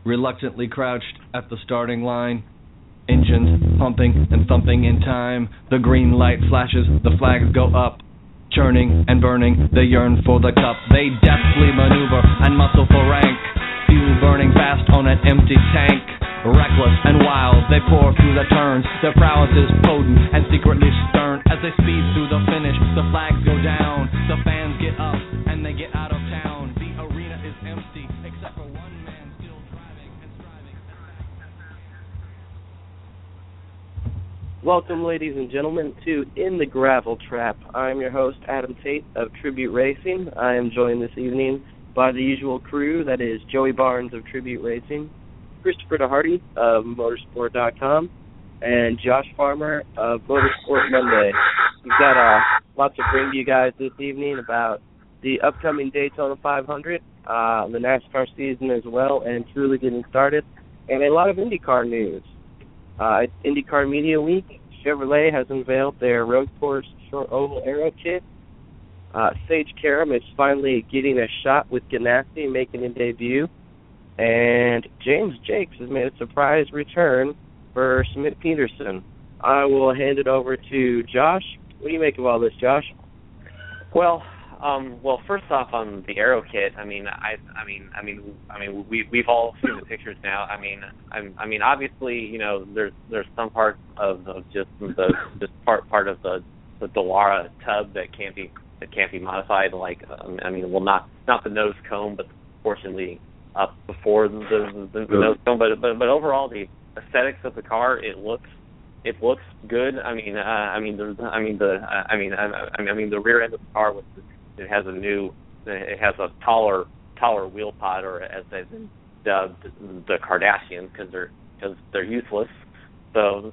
reluctantly crouched at the starting line. Engines pumping and thumping in time. The green light flashes, the flags go up. Churning and burning, they yearn for the cup. They deftly maneuver and muscle for rank. Fuel burning fast on an empty tank. Reckless and wild, they pour through the turns. Their prowess is potent and secretly stern. As they speed through the finish, the flags go down. The fans get up and they get out of town. The arena is empty except for one man still driving and striving. Welcome, ladies and gentlemen, to In the Gravel Trap. I'm your host, Adam Tate of Tribute Racing. I am joined this evening by the usual crew, that is Joey Barnes of Tribute Racing, Christopher DeHardy of Motorsport.com, and Josh Farmer of Motorsport Monday. We've got lots to bring to you guys this evening about the upcoming Daytona 500, the NASCAR season as well, and truly getting started, and a lot of IndyCar news. IndyCar Media Week, Chevrolet has unveiled their road course short oval aero kit. Sage Karam is finally getting a shot with Ganassi, making a debut. And James Jakes has made a surprise return for Schmidt Peterson. I will hand it over to Josh. What do you make of all this, Josh? Well, first off, on the aero kit, we've all seen the pictures now. I mean, obviously, you know, there's some parts of just part of the Dallara tub that can't be modified. Like, not the nose cone, but the portion leading up before the nose cone. But overall, the aesthetics of the car, it looks good. The rear end of the car it has a taller wheel pod, or as they've been dubbed, the Kardashians, because they're useless. So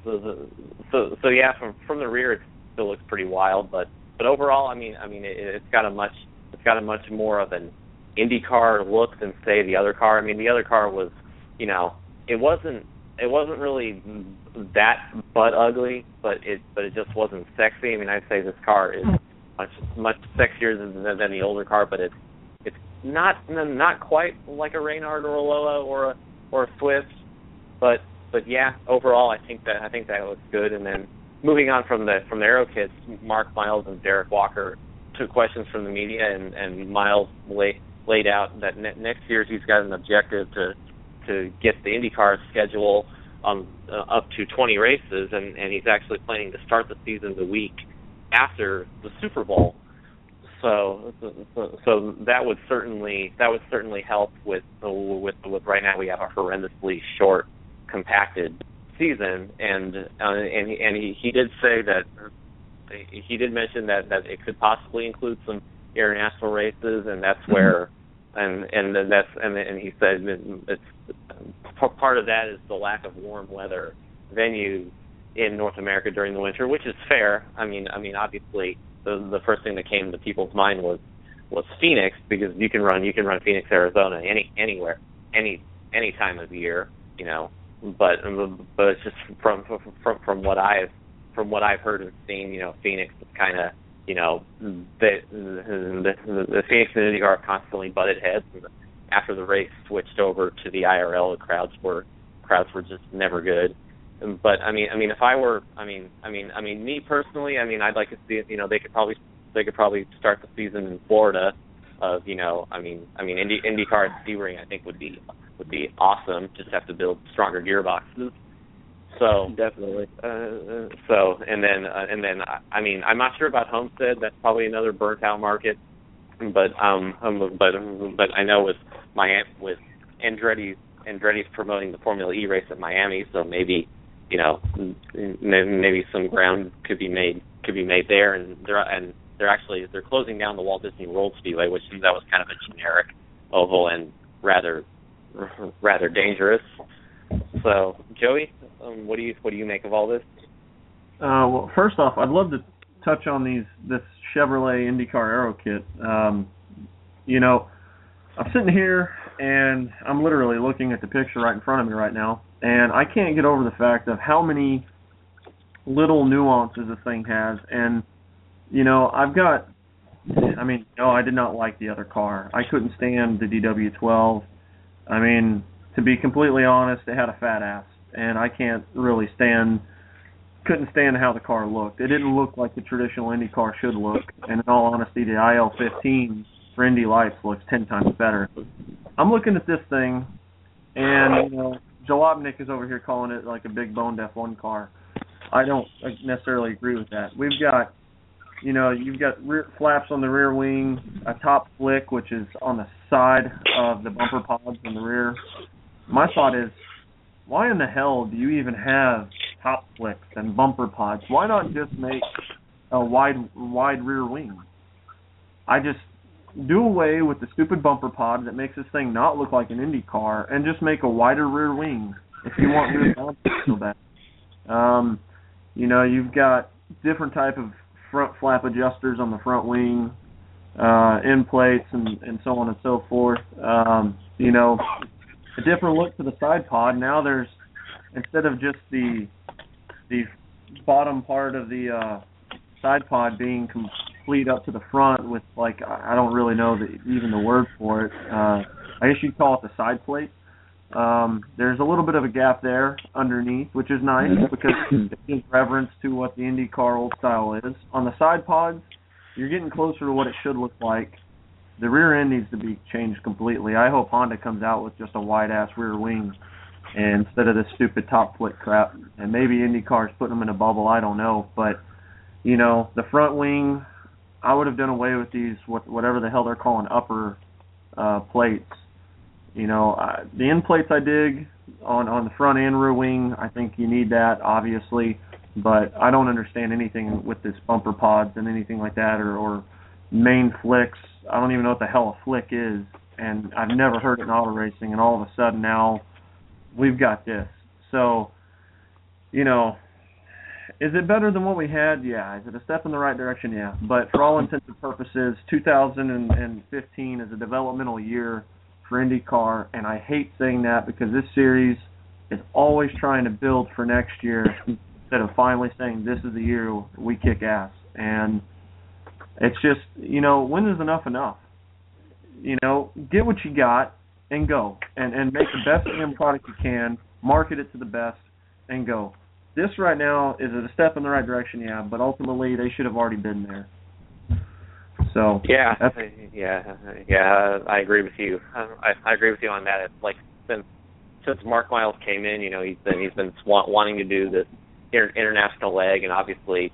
yeah, from the rear it still looks pretty wild, but overall, it's got a much more of an IndyCar look than, say, the other car. I mean, the other car was, you know, it wasn't really that butt ugly, but it just wasn't sexy. I mean, I'd say this car is much sexier than the older car, but it's not quite like a Reynard or a Lola or a Swift, but yeah, overall I think that looks good. And then moving on from the aero kits, Mark Miles and Derek Walker took questions from the media, and Miles laid out that next year he's got an objective to get the IndyCar schedule up to 20 races, and he's actually planning to start the season the week after the Super Bowl. So that would certainly help with right now we have a horrendously short, compacted season, and he did say that he did mention that it could possibly include some international races, and that's where and he said it's part of that is the lack of warm weather venues in North America during the winter, which is fair. I mean, obviously the first thing that came to people's mind was Phoenix, because you can run Phoenix, Arizona anywhere, any time of year, you know. But it's just from what I've heard and seen, you know, Phoenix is kind of, you know, the Phoenix and IndyCar are constantly butted heads, and after the race switched over to the IRL, the crowds were just never good. But I mean, if I were, me personally, I'd like to see it. You know, they could probably start the season in Florida. IndyCar at Sebring, I think would be awesome. Just have to build stronger gearboxes. So definitely. And then I'm not sure about Homestead. That's probably another burnt out market. But I know with Andretti's promoting the Formula E race at Miami, so maybe, you know, maybe some ground could be made there, and they're closing down the Walt Disney World Speedway, which that was kind of a generic oval and rather dangerous. So, Joey, what do you make of all this? Well, first off, I'd love to touch on this Chevrolet IndyCar Aero Kit. You know, I'm sitting here and I'm literally looking at the picture right in front of me right now, and I can't get over the fact of how many little nuances this thing has. And, you know, I did not like the other car. I couldn't stand the DW12. I mean, to be completely honest, it had a fat ass, and I couldn't stand how the car looked. It didn't look like the traditional Indy car should look, and in all honesty, the IL-15 for Indy Lights looks 10 times better. I'm looking at this thing, and Jalopnik is over here calling it like a big boned F1 car. I don't necessarily agree with that. We've got, you've got rear flaps on the rear wing, a top flick, which is on the side of the bumper pods in the rear. My thought is, why in the hell do you even have top flicks and bumper pods? Why not just make a wide rear wing? I just do away with the stupid bumper pod that makes this thing not look like an Indy car, and just make a wider rear wing if you want rear balance so bad. You've got different type of front flap adjusters on the front wing, end plates, and so on and so forth. A different look to the side pod. Now there's, instead of just the bottom part of the side pod being complete up to the front with, like, I don't really know even the word for it. I guess you'd call it the side plate. There's a little bit of a gap there underneath, which is nice because it gives reverence to what the IndyCar old style is. On the side pods, you're getting closer to what it should look like. The rear end needs to be changed completely. I hope Honda comes out with just a wide-ass rear wing instead of this stupid top flick crap. And maybe IndyCar's putting them in a bubble, I don't know. But, the front wing, I would have done away with these, whatever the hell they're calling upper plates. The end plates I dig on the front and rear wing. I think you need that, obviously. But I don't understand anything with this bumper pods and anything like that or main flicks. I don't even know what the hell a flick is, and I've never heard it in auto racing, and all of a sudden now we've got this. So, is it better than what we had? Yeah. Is it a step in the right direction? Yeah. But for all intents and purposes, 2015 is a developmental year for IndyCar, and I hate saying that because this series is always trying to build for next year instead of finally saying this is the year we kick ass. And it's just, when is enough? Get what you got and go. And make the best damn product you can, market it to the best, and go. This right now, is it a step in the right direction? Yeah, but ultimately they should have already been there. So yeah, I agree with you. I agree with you on that. It's like since Mark Miles came in, he's been wanting to do this international leg, and obviously,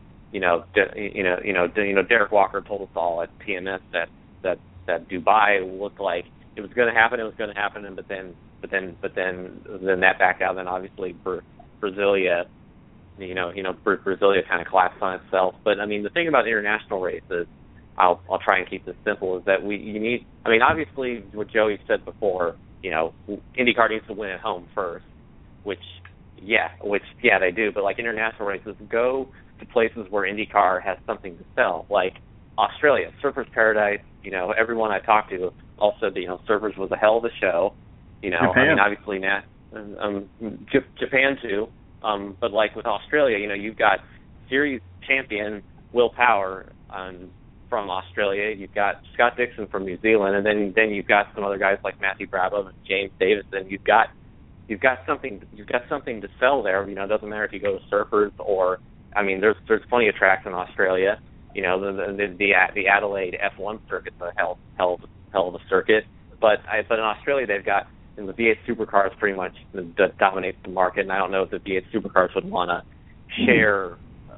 Derek Walker told us all at PMS that Dubai looked like it was going to happen. It was going to happen, but then that backed out. Then obviously Brasilia, Brasilia kind of collapsed on itself. But I mean, the thing about international races, I'll try and keep this simple, is that you need. I mean, obviously, what Joey said before, IndyCar needs to win at home first, which they do. But like international races, go to places where IndyCar has something to sell, like Australia, Surfers Paradise. Everyone I talked to all said that Surfers was a hell of a show. Japan. I mean, obviously now, Japan too. But like with Australia, you've got series champion Will Power from Australia. You've got Scott Dixon from New Zealand, and then you've got some other guys like Matthew Brabham and James Davison. You've got something to sell there. It doesn't matter if you go to Surfers or, I mean, there's plenty of tracks in Australia. The Adelaide F1 circuit's a hell of a circuit. But in Australia they've got, the V8 supercars pretty much dominates the market, and I don't know if the V8 supercars would want to share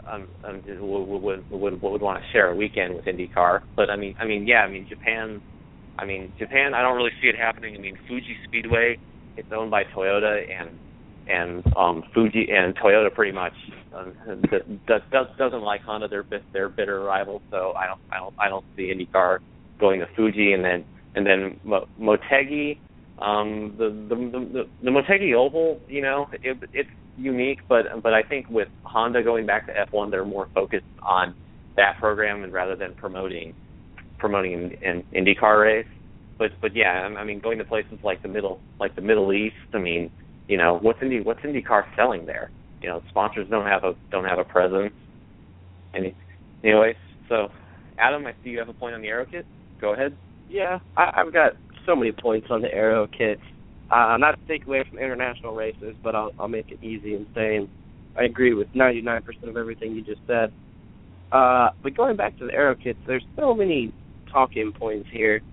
would want to share a weekend with IndyCar. But Japan. I don't really see it happening. I mean, Fuji Speedway, it's owned by Toyota, and Fuji and Toyota pretty much doesn't like Honda. They're bitter rivals. So I don't see IndyCar going to Fuji, and then Motegi. The Motegi Oval, it's unique, but I think with Honda going back to F1, they're more focused on that program and rather than promoting an IndyCar race. But yeah, I mean, going to places like the Middle East. I mean, what's IndyCar selling there? Sponsors don't have a presence. Anyways, so Adam, I see you have a point on the Aero Kit. Go ahead. Yeah, I've got so many points on the Aero Kit. Not to take away from international races, but I'll make it easy in saying I agree with 99% of everything you just said. But going back to the aero kits, there's so many talking points here.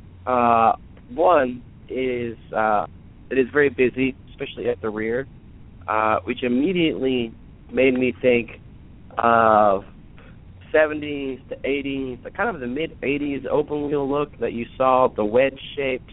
One is it is very busy, especially at the rear, which immediately made me think of 70s to 80s, the kind of the mid-80s open wheel look that you saw, the wedge shapes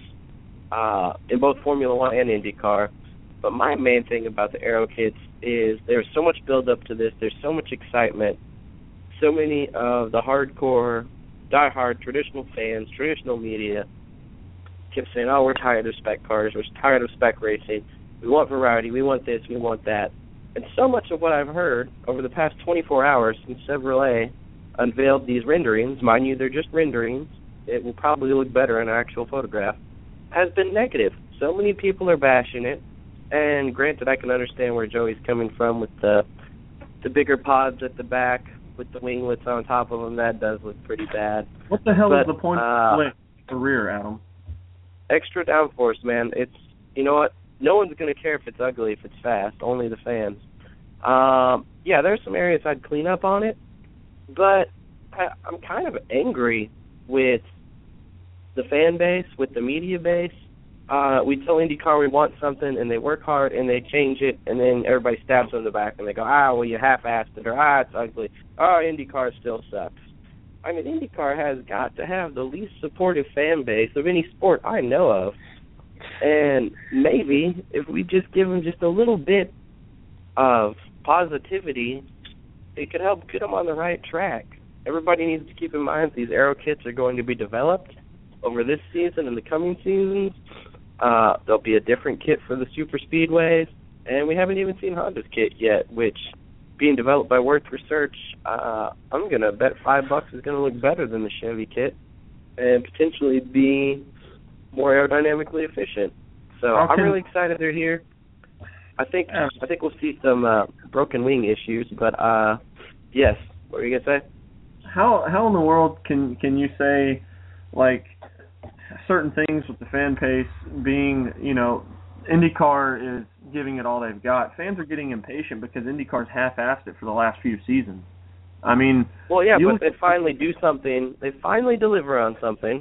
in both Formula One and IndyCar. But my main thing about the aero kits is there's so much build-up to this, there's so much excitement, so many of the hardcore, die-hard traditional fans, traditional media kept saying, oh, we're tired of spec cars, we're tired of spec racing, we want variety, we want this, we want that. And so much of what I've heard over the past 24 hours since Chevrolet unveiled these renderings, mind you, they're just renderings, it will probably look better in an actual photograph, has been negative. So many people are bashing it, and granted, I can understand where Joey's coming from with the bigger pods at the back, with the winglets on top of them. That does look pretty bad. What the hell is the point of the rear, Adam? Extra downforce, man. It's, you know what? No one's going to care if it's ugly, if it's fast. Only the fans. Yeah, there's some areas I'd clean up on it, but I'm kind of angry with the fan base, with the media base. We tell IndyCar we want something, and they work hard, and they change it, and then everybody stabs them in the back, and they go, well, you half-assed it, or, it's ugly. Oh, IndyCar still sucks. I mean, IndyCar has got to have the least supportive fan base of any sport I know of. And maybe if we just give them just a little bit of positivity, it could help get them on the right track. Everybody needs to keep in mind these aero kits are going to be developed over this season and the coming seasons. There'll be a different kit for the super speedways, and we haven't even seen Honda's kit yet, which, being developed by Worth Research, I'm going to bet $5 is going to look better than the Chevy kit and potentially be more aerodynamically efficient. So I'm really excited they're here. I think we'll see some broken wing issues, but yes, what were you going to say? How in the world can you say, like, certain things with the fan base being, you know, IndyCar is giving it all they've got. Fans are getting impatient because IndyCar's half-assed it for the last few seasons. I mean... Well, yeah, but they finally do something. They finally deliver on something,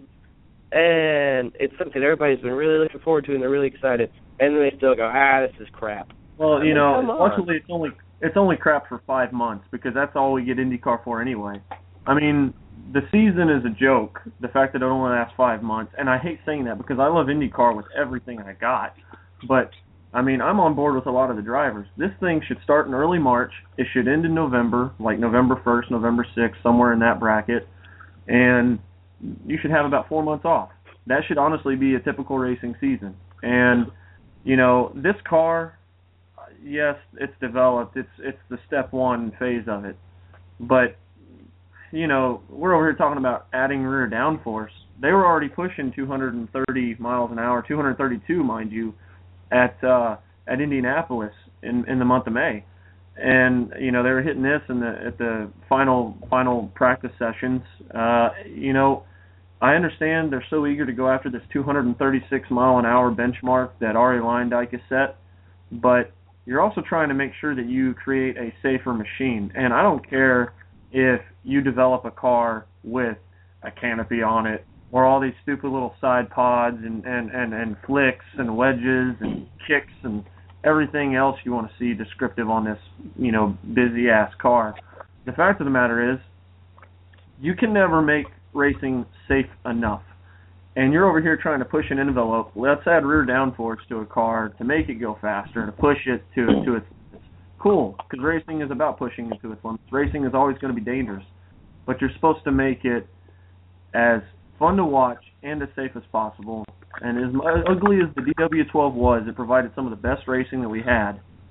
and it's something everybody's been really looking forward to, and they're really excited, and then they still go, this is crap. Well, you know, luckily it's only crap for 5 months, because that's all we get IndyCar for anyway. I mean, the season is a joke, the fact that it only lasts 5 months, and I hate saying that because I love IndyCar with everything I got, but, I mean, I'm on board with a lot of the drivers. This thing should start in early March, it should end in November, like November 1st, November 6th, somewhere in that bracket, and you should have about 4 months off. That should honestly be a typical racing season, and, you know, this car, yes, it's developed, it's the step one phase of it, but you know, we're over here talking about adding rear downforce. They were already pushing 230 miles an hour, 232, mind you, at Indianapolis in the month of May, and you know they were hitting this at the final practice sessions. You know, I understand they're so eager to go after this 236 mile an hour benchmark that Arie Luyendyk has set, but you're also trying to make sure that you create a safer machine, and I don't care if you develop a car with a canopy on it, or all these stupid little side pods and flicks and wedges and kicks and everything else you want to see descriptive on this, you know, busy-ass car. The fact of the matter is, you can never make racing safe enough. And you're over here trying to push an envelope. Let's add rear downforce to a car to make it go faster and to push it to its cool, because racing is about pushing it to its limits. Racing is always going to be dangerous, but you're supposed to make it as fun to watch and as safe as possible. And as ugly as the DW12 was, it provided some of the best racing that we had.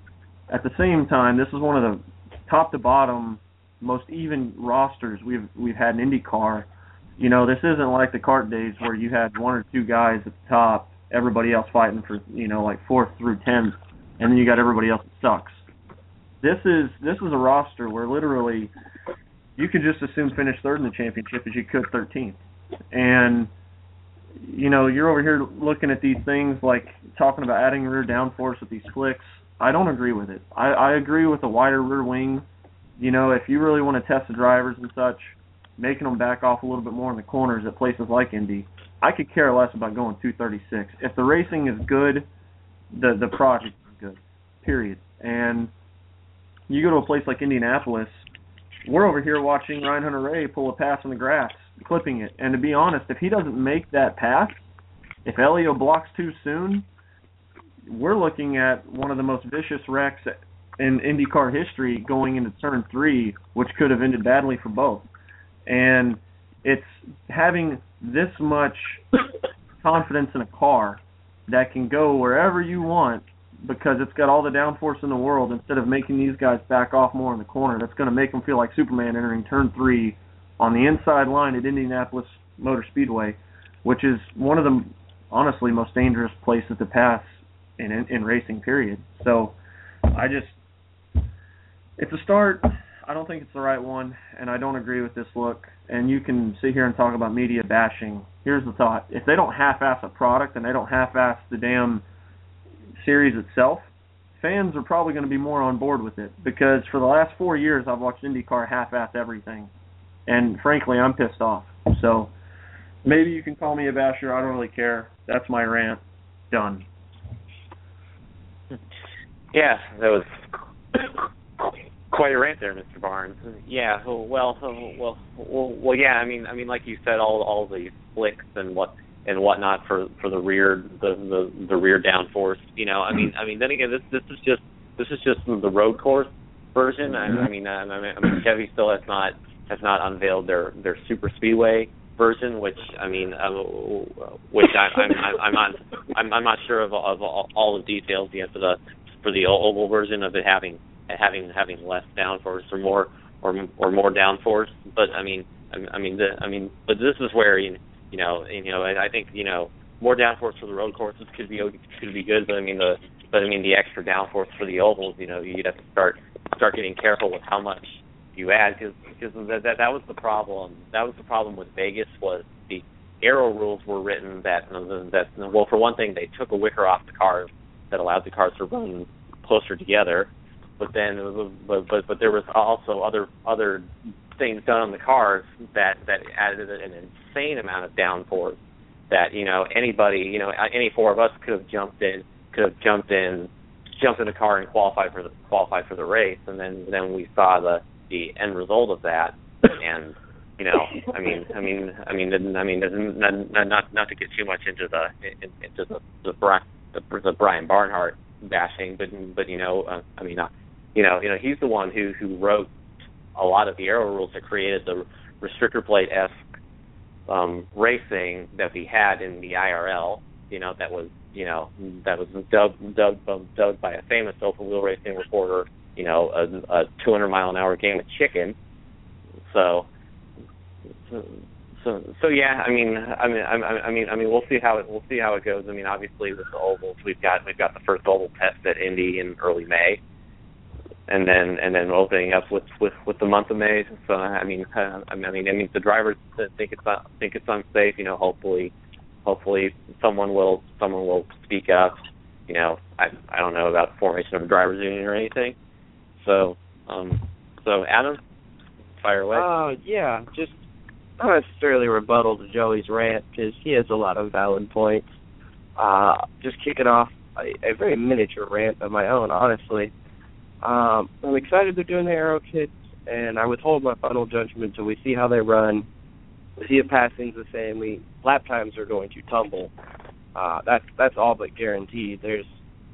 At the same time, this is one of the top to bottom most even rosters we've had in IndyCar. You know, this isn't like the kart days where you had one or two guys at the top, everybody else fighting for, you know, like 4th through 10th, and then you got everybody else that sucks. This is a roster where literally you could just as soon finish 3rd in the championship as you could 13th. And, you're over here looking at these things like talking about adding rear downforce with these flicks. I don't agree with it. I agree with a wider rear wing. If you really want to test the drivers and such, making them back off a little bit more in the corners at places like Indy, I could care less about going 236. If the racing is good, the product is good, period. And you go to a place like Indianapolis, we're over here watching Ryan Hunter-Reay pull a pass in the grass, clipping it. And to be honest, if he doesn't make that pass, if Elio blocks too soon, we're looking at one of the most vicious wrecks in IndyCar history going into turn 3, which could have ended badly for both. And it's having this much confidence in a car that can go wherever you want because it's got all the downforce in the world, instead of making these guys back off more in the corner. That's going to make them feel like Superman entering turn 3 on the inside line at Indianapolis Motor Speedway, which is one of the, honestly, most dangerous places to pass in racing, period. So it's a start. I don't think it's the right one, and I don't agree with this look. And you can sit here and talk about media bashing. Here's the thought. If they don't half-ass a product and they don't half-ass the damn series itself, fans are probably going to be more on board with it, because for the last 4 years I've watched IndyCar half-ass everything, and frankly I'm pissed off. So maybe you can call me a basher. I don't really care. That's my rant. Done. Yeah, that was quite a rant there, Mr. Barnes. Yeah, well, yeah. I mean, like you said, all the flicks and whatnot for the rear, the rear downforce. I mean, then again, this is just the road course version. I mean, Chevy still has not unveiled their super speedway version, which I'm not sure of all the details yet for the oval version of it having less downforce or more downforce. But but this is where I think more downforce for the road courses could be good. But the extra downforce for the ovals, you'd have to start getting careful with how much you add, because that was the problem. That was the problem with Vegas, was the aero rules were written that well, for one thing, they took a wicker off the cars that allowed the cars to run closer together. But then, but there was also other things done on the cars that added an insane amount of downforce that anybody, any four of us could have jumped in the car and qualified for the race, and then we saw the end result of that. And not to get too much into the Brian Barnhart bashing, but he's the one who wrote a lot of the aero rules that created the restrictor plate-esque racing that we had in the IRL. That was dubbed by a famous open wheel racing reporter, a 200 mile an hour game of chicken. So yeah. We'll see how it goes. Obviously with the ovals, we've got the first oval test at Indy in early May, and then opening up with the month of May. So the drivers think it's unsafe. Hopefully someone will speak up. I don't know about the formation of a drivers union or anything. So Adam, fire away. Yeah, just not necessarily rebuttal to Joey's rant, because he has a lot of valid points. Just kicking off a very miniature rant of my own, honestly. I'm excited they're doing the aero kits, and I withhold my final judgment until we see how they run. We see if passing's the same. Lap times are going to tumble. That's all but guaranteed. There's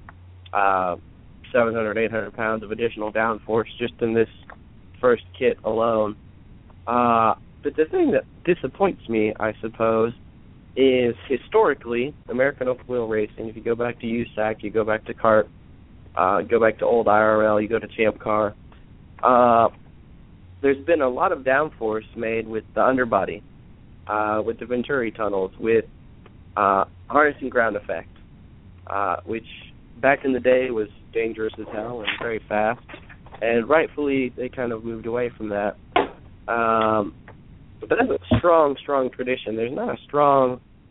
700, 800 pounds of additional downforce just in this first kit alone. But the thing that disappoints me, I suppose, is historically, American open wheel racing, if you go back to USAC, you go back to CART, go back to old IRL, you go to Champ Car, there's been a lot of downforce made with the underbody, with the Venturi tunnels, with harnessing ground effect, which back in the day was dangerous as hell and very fast, and rightfully they kind of moved away from that. But that's a strong tradition. There's not a strong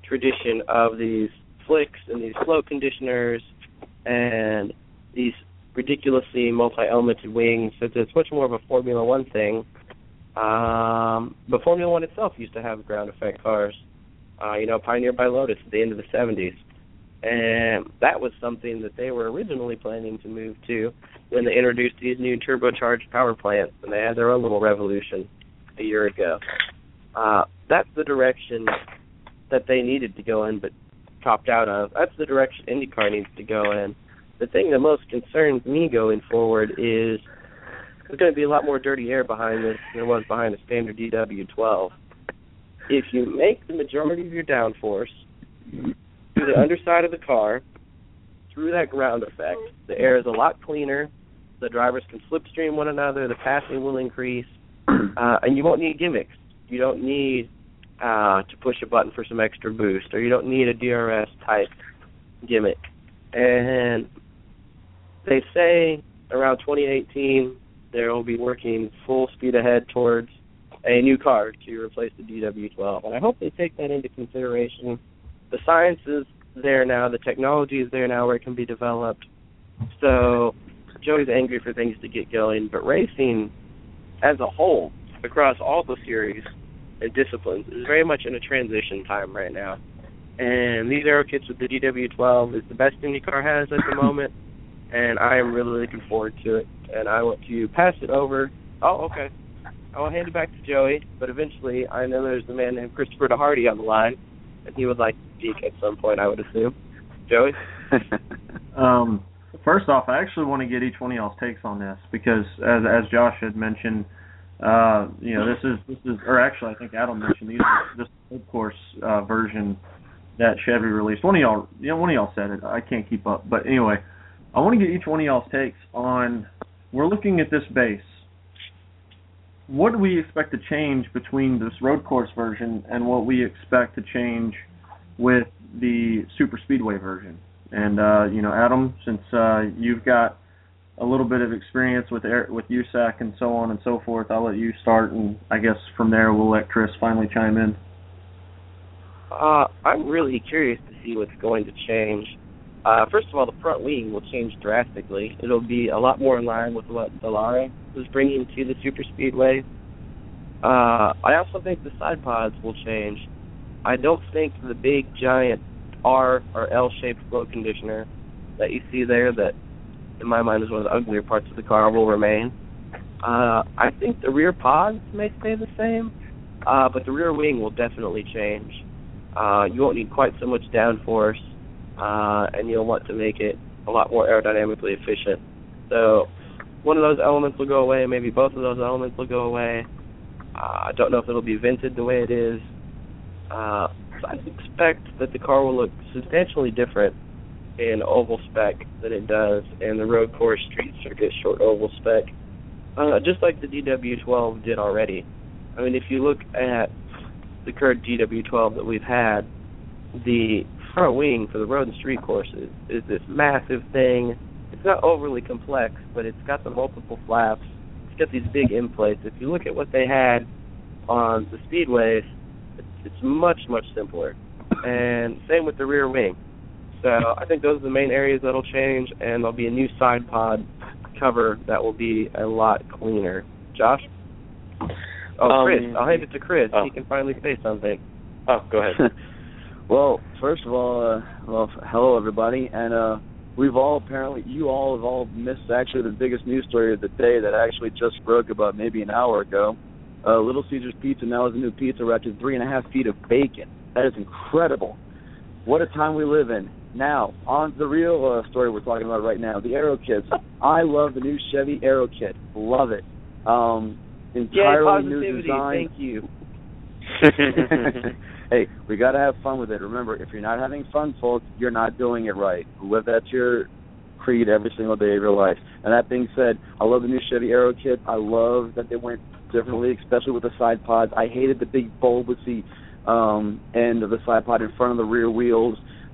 tradition of these flicks and these float conditioners and these ridiculously multi-elemented wings. It's much more of a Formula One thing. But Formula One itself used to have ground effect cars, pioneered by Lotus at the end of the 70s. And that was something that they were originally planning to move to when they introduced these new turbocharged power plants, and they had their own little revolution a year ago. That's the direction that they needed to go in but dropped out of. That's the direction IndyCar needs to go in. The thing that most concerns me going forward is there's going to be a lot more dirty air behind this than there was behind a standard DW12. If you make the majority of your downforce through the underside of the car, through that ground effect, the air is a lot cleaner, the drivers can slipstream one another, the passing will increase, and you won't need gimmicks. You don't need to push a button for some extra boost, or you don't need a DRS-type gimmick. And they say around 2018 they will be working full speed ahead towards a new car to replace the DW12. And I hope they take that into consideration. The science is there now. The technology is there now where it can be developed. So Joey's angry for things to get going. But racing as a whole, across all the series and disciplines, is very much in a transition time right now. And these aero kits with the DW12 is the best IndyCar has at the moment. And I am really looking forward to it. And I want to pass it over. Oh, okay. I will hand it back to Joey, but eventually I know there's a man named Christopher DeHardy on the line, and he would like to speak at some point, I would assume. Joey? First off, I actually want to get each one of y'all's takes on this because, as Josh had mentioned, this is, or actually I think Adam mentioned this road course version that Chevy released. One of y'all said it. I can't keep up, but anyway, I want to get each one of y'all's takes on. We're looking at this base. What do we expect to change between this road course version and what we expect to change with the super speedway version? And Adam, since you've got a little bit of experience with USAC and so on and so forth, I'll let you start, and I guess from there we'll let Chris finally chime in. I'm really curious to see what's going to change. First of all, the front wing will change drastically. It'll be a lot more in line with what Dallara was bringing to the super speedway. I also think the side pods will change. I don't think the big, giant R or L-shaped float conditioner that you see there, that in my mind is one of the uglier parts of the car, will remain. I think the rear pods may stay the same, but the rear wing will definitely change. You won't need quite so much downforce, and you'll want to make it a lot more aerodynamically efficient. So one of those elements will go away, maybe both of those elements will go away. I don't know if it'll be vented the way it is. So I expect that the car will look substantially different in oval spec than it does in the road course street circuit short oval spec, just like the DW12 did already. I mean, if you look at the current DW12 that we've had, the front wing for the road and street courses is this massive thing. It's not overly complex, but it's got the multiple flaps. It's got these big end plates. If you look at what they had on the speedways, it's much, much simpler. And same with the rear wing. So I think those are the main areas that'll change, and there'll be a new side pod cover that will be a lot cleaner. Josh? Oh, Chris. I'll hand it to Chris. He can finally say something. Oh, go ahead. Well, first of all, hello everybody, and you all have all missed actually the biggest news story of the day that actually just broke about maybe an hour ago. Little Caesars Pizza now has a new pizza wrapped in 3.5 feet of bacon. That is incredible. What a time we live in. Now, on the real story we're talking about right now, the Aero Kits. I love the new Chevy Aero Kit. Love it. Entirely new design. Thank you. Hey, we got to have fun with it. Remember, if you're not having fun, folks, you're not doing it right. Live that to your creed every single day of your life. And that being said, I love the new Chevy Aero Kit. I love that they went differently, especially with the side pods. I hated the big bulbousy end of the side pod in front of the rear wheels.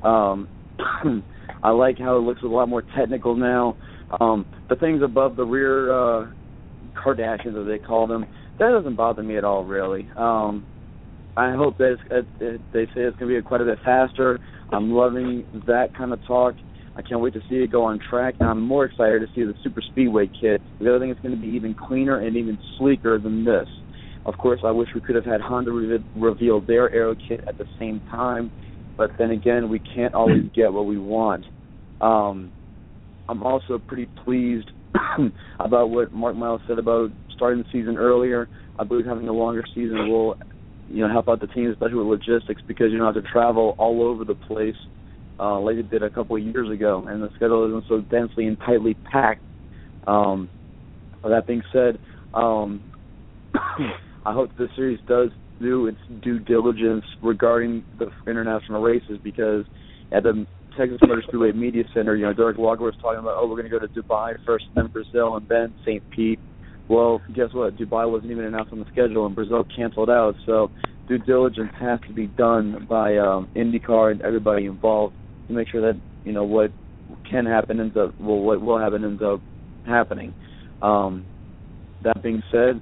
I like how it looks a lot more technical now. The things above the rear Kardashians, as they call them, that doesn't bother me at all, really. I hope that they say it's going to be quite a bit faster. I'm loving that kind of talk. I can't wait to see it go on track, and I'm more excited to see the super speedway kit. The other thing is going to be even cleaner and even sleeker than this. Of course, I wish we could have had Honda reveal their aero kit at the same time, but then again, we can't always get what we want. I'm also pretty pleased about what Mark Miles said about starting the season earlier. I believe having a longer season will, help out the team, especially with logistics, because you don't have to travel all over the place like it did a couple of years ago, and the schedule isn't so densely and tightly packed. That being said, I hope the series does do its due diligence regarding the international races, because at the Texas Motor Speedway Media Center, Derek Walker was talking about, we're going to go to Dubai first, then Brazil, and then St. Pete. Well, guess what? Dubai wasn't even announced on the schedule, and Brazil canceled out. So due diligence has to be done by IndyCar and everybody involved to make sure that what can happen what will happen ends up happening. That being said,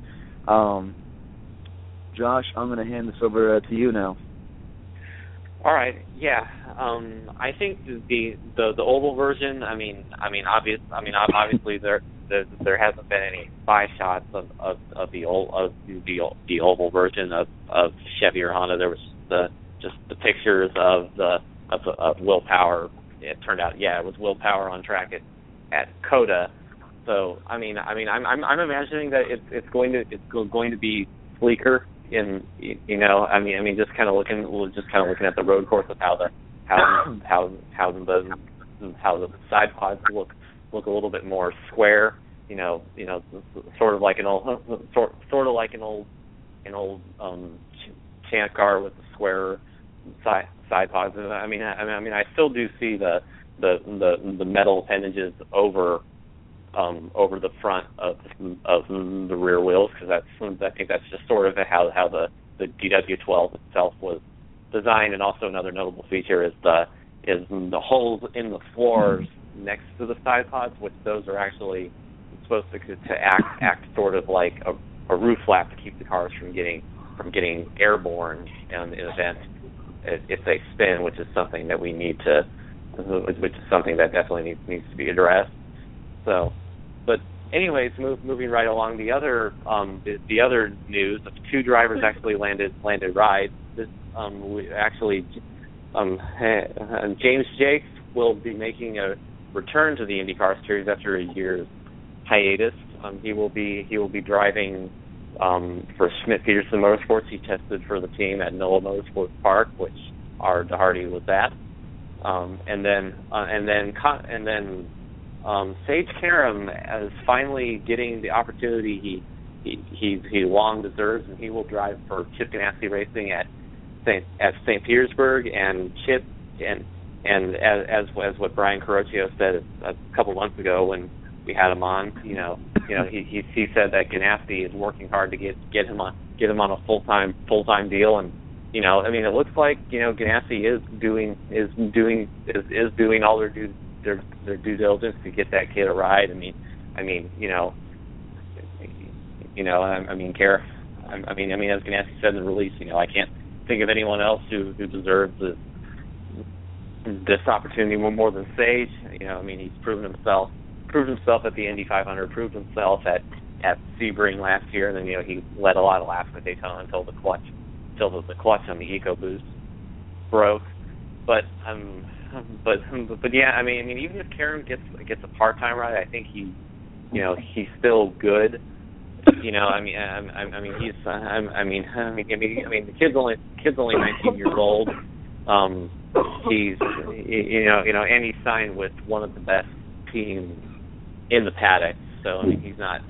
Josh, I'm going to hand this over to you now. All right. Yeah. I think the oval version. Obviously there hasn't been any spy shots of the oval version of Chevy or Honda. There was just the pictures of Will Power. It turned out, it was Will Power on track at COTA. So I'm imagining that it's going to be sleeker. Just kind of looking at the road course of how the side pods look a little bit more square. Sort of like an old Chant car with the square side pods. I still do see the metal appendages over the front of the rear wheels, because I think that's just sort of how the DW12 itself was designed. And also another notable feature is the holes in the floors next to the side pods, which those are actually supposed to act sort of like a roof flap to keep the cars from getting airborne in event if they spin, which is something that definitely needs to be addressed. So, but anyways, moving right along, the other news of two drivers actually landed rides. James Jakes will be making a return to the IndyCar series after a year's hiatus. He will be driving for Schmidt-Peterson Motorsports. He tested for the team at NOLA Motorsports Park, which our Doherty was at, and then Sage Karam is finally getting the opportunity he long deserves, and he will drive for Chip Ganassi Racing at St. Petersburg. And Chip and as what Brian Carroccio said a couple months ago when we had him on, he said that Ganassi is working hard to get him on a full-time deal. And it looks like Ganassi is doing all their due diligence to get that kid a ride. As Ganassi said in the release, I can't think of anyone else who deserves this opportunity more than Sage. He's proven himself at the Indy 500, proved himself at Sebring last year, and then he led a lot of laps at Daytona until the clutch on the EcoBoost broke. But yeah, even if Karam gets a part-time ride, I think he's still good. The kid's only 19 years old. And he's signed with one of the best teams in the paddock. So he's not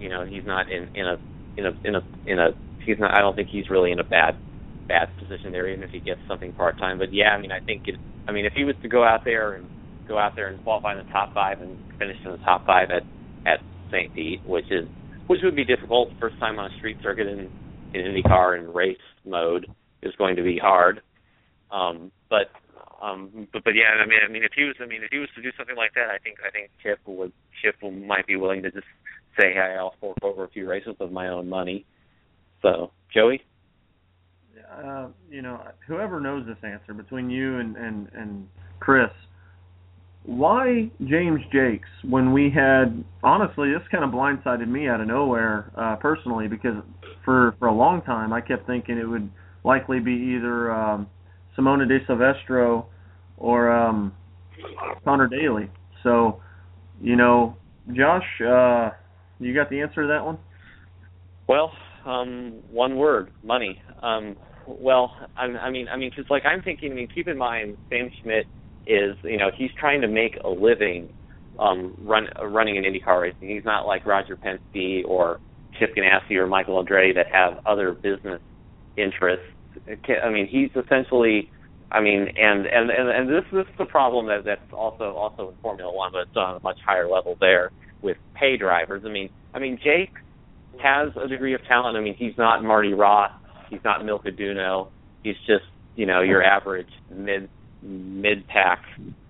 I don't think he's really in a bad position there, even if he gets something part-time. But yeah, I think if he was to go out there and qualify in the top 5 and finish in the top 5 at St. Pete, which would be difficult, first time on a street circuit in IndyCar and race mode, is going to be hard. But yeah, if he was to do something like that, I think Chip might be willing to just say, hey, I'll fork over a few races with my own money. So, Joey? Yeah, whoever knows this answer between you and Chris, why James Jakes when we had, honestly, this kind of blindsided me out of nowhere personally, because for a long time I kept thinking it would likely be either Simona de Silvestro or Connor Daly. So, Josh, you got the answer to that one? Well, one word: money. Well, because I'm thinking. Keep in mind, Sam Schmidt is, he's trying to make a living running an IndyCar racing. He's not like Roger Penske or Chip Ganassi or Michael Andretti that have other business interests. He's essentially, and this is the problem that's also in Formula One, but it's on a much higher level there with pay drivers. Jake has a degree of talent. He's not Marty Ross. He's not Milka Duno. He's just, your average mid-pack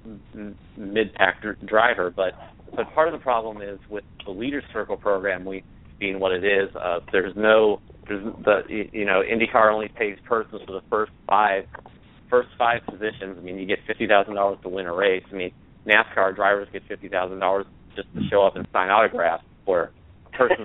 driver. But part of the problem is with the Leaders Circle program, being what it is, IndyCar only pays persons for the first five positions. You get $50,000 to win a race. NASCAR drivers get $50,000 just to show up and sign autographs, where persons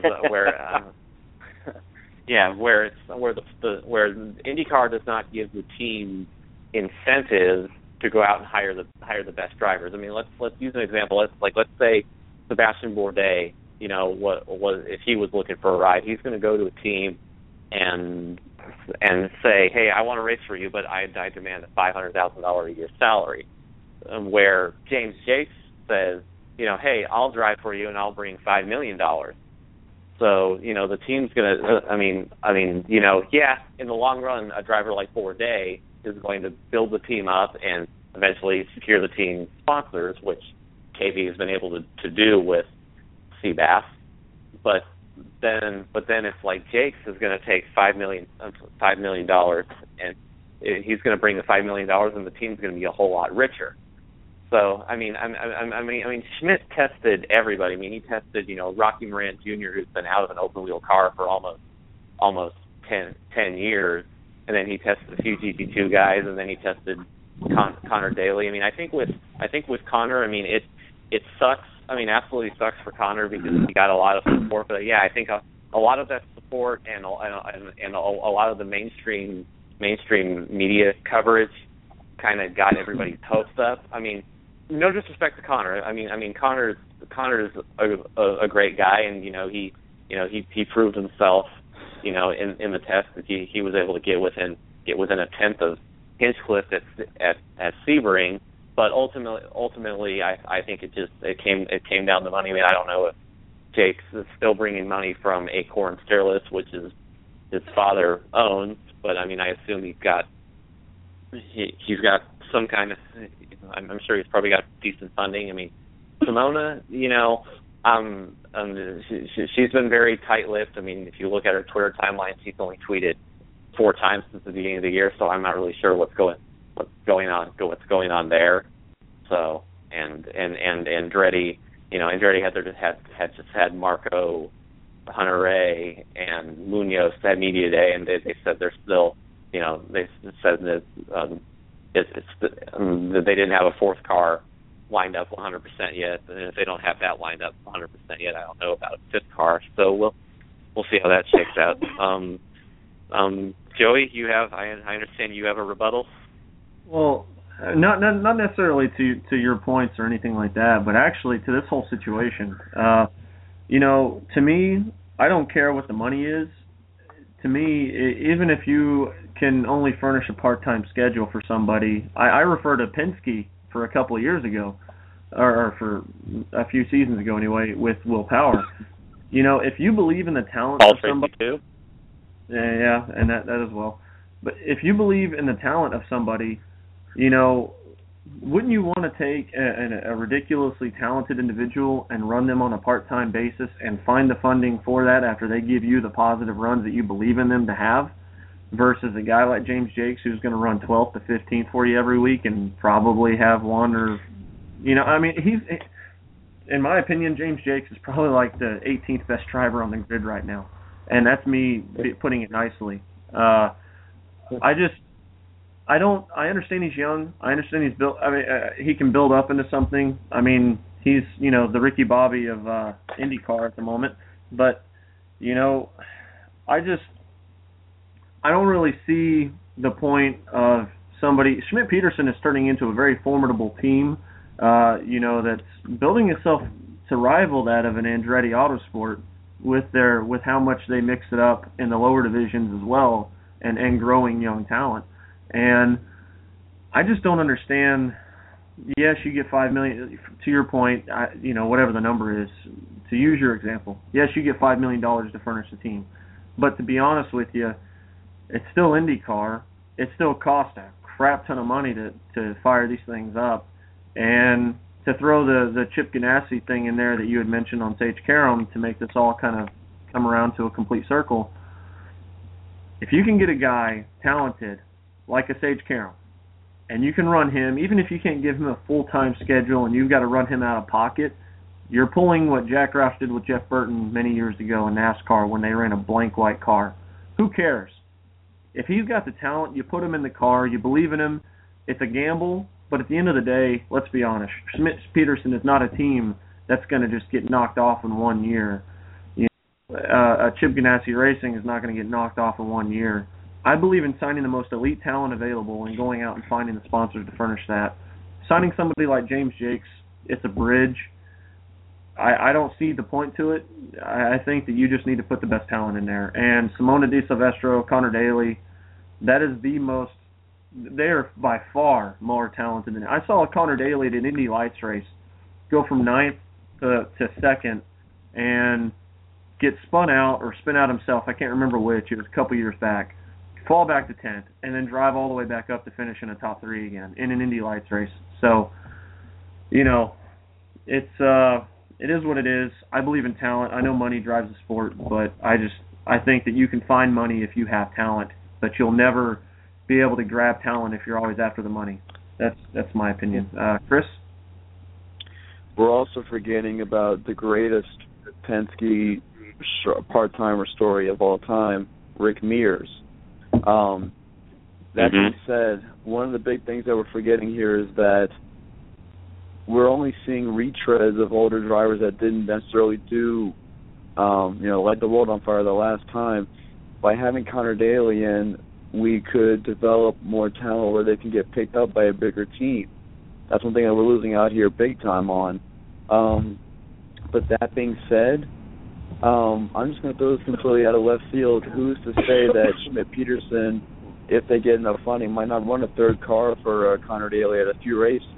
where IndyCar does not give the team incentives to go out and hire the best drivers. Let's use an example. Let's say Sebastian Bourdais, if he was looking for a ride, he's going to go to a team and say, hey, I want to race for you, but I demand a $500,000 a year salary. Where James Jakes says, hey, I'll drive for you and I'll bring $5 million. So, the team's going to, in the long run, a driver like Bourdais is going to build the team up and eventually secure the team sponsors, which KB has been able to do with Seabass. But then it's like Jakes is going to take $5 million, and he's going to bring the $5 million, and the team's going to be a whole lot richer. So Schmidt tested everybody. He tested Rocky Moran Jr., who's been out of an open wheel car for almost 10 years, and then he tested a few GP2 guys, and then he tested Connor Daly. I think with Connor, it sucks. Absolutely sucks for Connor because he got a lot of support. But I think a lot of that support and a lot of the mainstream media coverage kind of got everybody's hopes up. No disrespect to Connor. Connor's a great guy, and he proved himself, in the test that he was able to get within a tenth of Hinchcliffe at Sebring. But ultimately, I think it came down to money. I don't know if Jakes is still bringing money from Acorn Stairless, which is his father owns, but I assume he's got some kind of. I'm sure he's probably got decent funding. Simona, she's been very tight-lipped. If you look at her Twitter timeline, she's only tweeted 4 times since the beginning of the year, so I'm not really sure what's going on there. So and Andretti, Andretti had Marco Hunter-Reay and Munoz at media day, and they said they're still, they said that they didn't have a 4th car lined up 100% yet, and if they don't have that lined up 100% yet, I don't know about a 5th car. So we'll see how that shakes out. Joey, I understand you have a rebuttal. Well, not necessarily to your points or anything like that, but actually to this whole situation. To me, I don't care what the money is. To me, even if you can only furnish a part-time schedule for somebody, I refer to Penske for a couple of years ago, or for a few seasons ago anyway, with Will Power. If you believe in the talent of somebody, too. Yeah, and that as well. But if you believe in the talent of somebody, wouldn't you want to take a ridiculously talented individual and run them on a part-time basis and find the funding for that after they give you the positive runs that you believe in them to have, versus a guy like James Jakes who's going to run 12th to 15th for you every week and probably have one or, he's, in my opinion, James Jakes is probably like the 18th best driver on the grid right now. And that's me putting it nicely. I understand he's young. I understand he's built. I mean, he can build up into something. I mean, he's, the Ricky Bobby of IndyCar at the moment. But, I don't really see the point of somebody. Schmidt-Peterson is turning into a very formidable team, that's building itself to rival that of an Andretti Autosport with how much they mix it up in the lower divisions as well, and growing young talent. And I just don't understand. Yes, you get $5 million. To your point, whatever the number is, to use your example, yes, you get $5 million to furnish the team. But to be honest with you, it's still IndyCar. It still costs a crap ton of money to fire these things up, and to throw the Chip Ganassi thing in there that you had mentioned on Sage Karam to make this all kind of come around to a complete circle. If you can get a guy talented like a Sage Karam, and you can run him, even if you can't give him a full-time schedule and you've got to run him out of pocket, you're pulling what Jack Roush did with Jeff Burton many years ago in NASCAR when they ran a blank white car. Who cares? If he's got the talent, you put him in the car, you believe in him. It's a gamble, but at the end of the day, let's be honest, Schmidt-Peterson is not a team that's going to just get knocked off in 1 year. A Chip Ganassi Racing is not going to get knocked off in 1 year. I believe in signing the most elite talent available and going out and finding the sponsors to furnish that. Signing somebody like James Jakes, it's a bridge. I don't see the point to it. I think that you just need to put the best talent in there. And Simona Di Silvestro, Connor Daly, that is they're by far more talented than I saw Connor Daly at an Indy Lights race go from 9th to 2nd and get spun out or spin out himself. I can't remember which. It was a couple years back. Fall back to 10th, and then drive all the way back up to finish in a top 3 again in an Indy Lights race. So, it is what it is. I believe in talent. I know money drives the sport, but I think that you can find money if you have talent, but you'll never be able to grab talent if you're always after the money. That's my opinion. Chris? We're also forgetting about the greatest Penske part-timer story of all time, Rick Mears. That being said, one of the big things that we're forgetting here is that we're only seeing retreads of older drivers that didn't necessarily do, light the world on fire the last time. By having Connor Daly in, we could develop more talent where they can get picked up by a bigger team. That's one thing that we're losing out here big time on. But that being said, I'm just going to throw this completely out of left field. Who's to say that Schmidt-Peterson, if they get enough funding, might not run a third car for Connor Daly at a few races?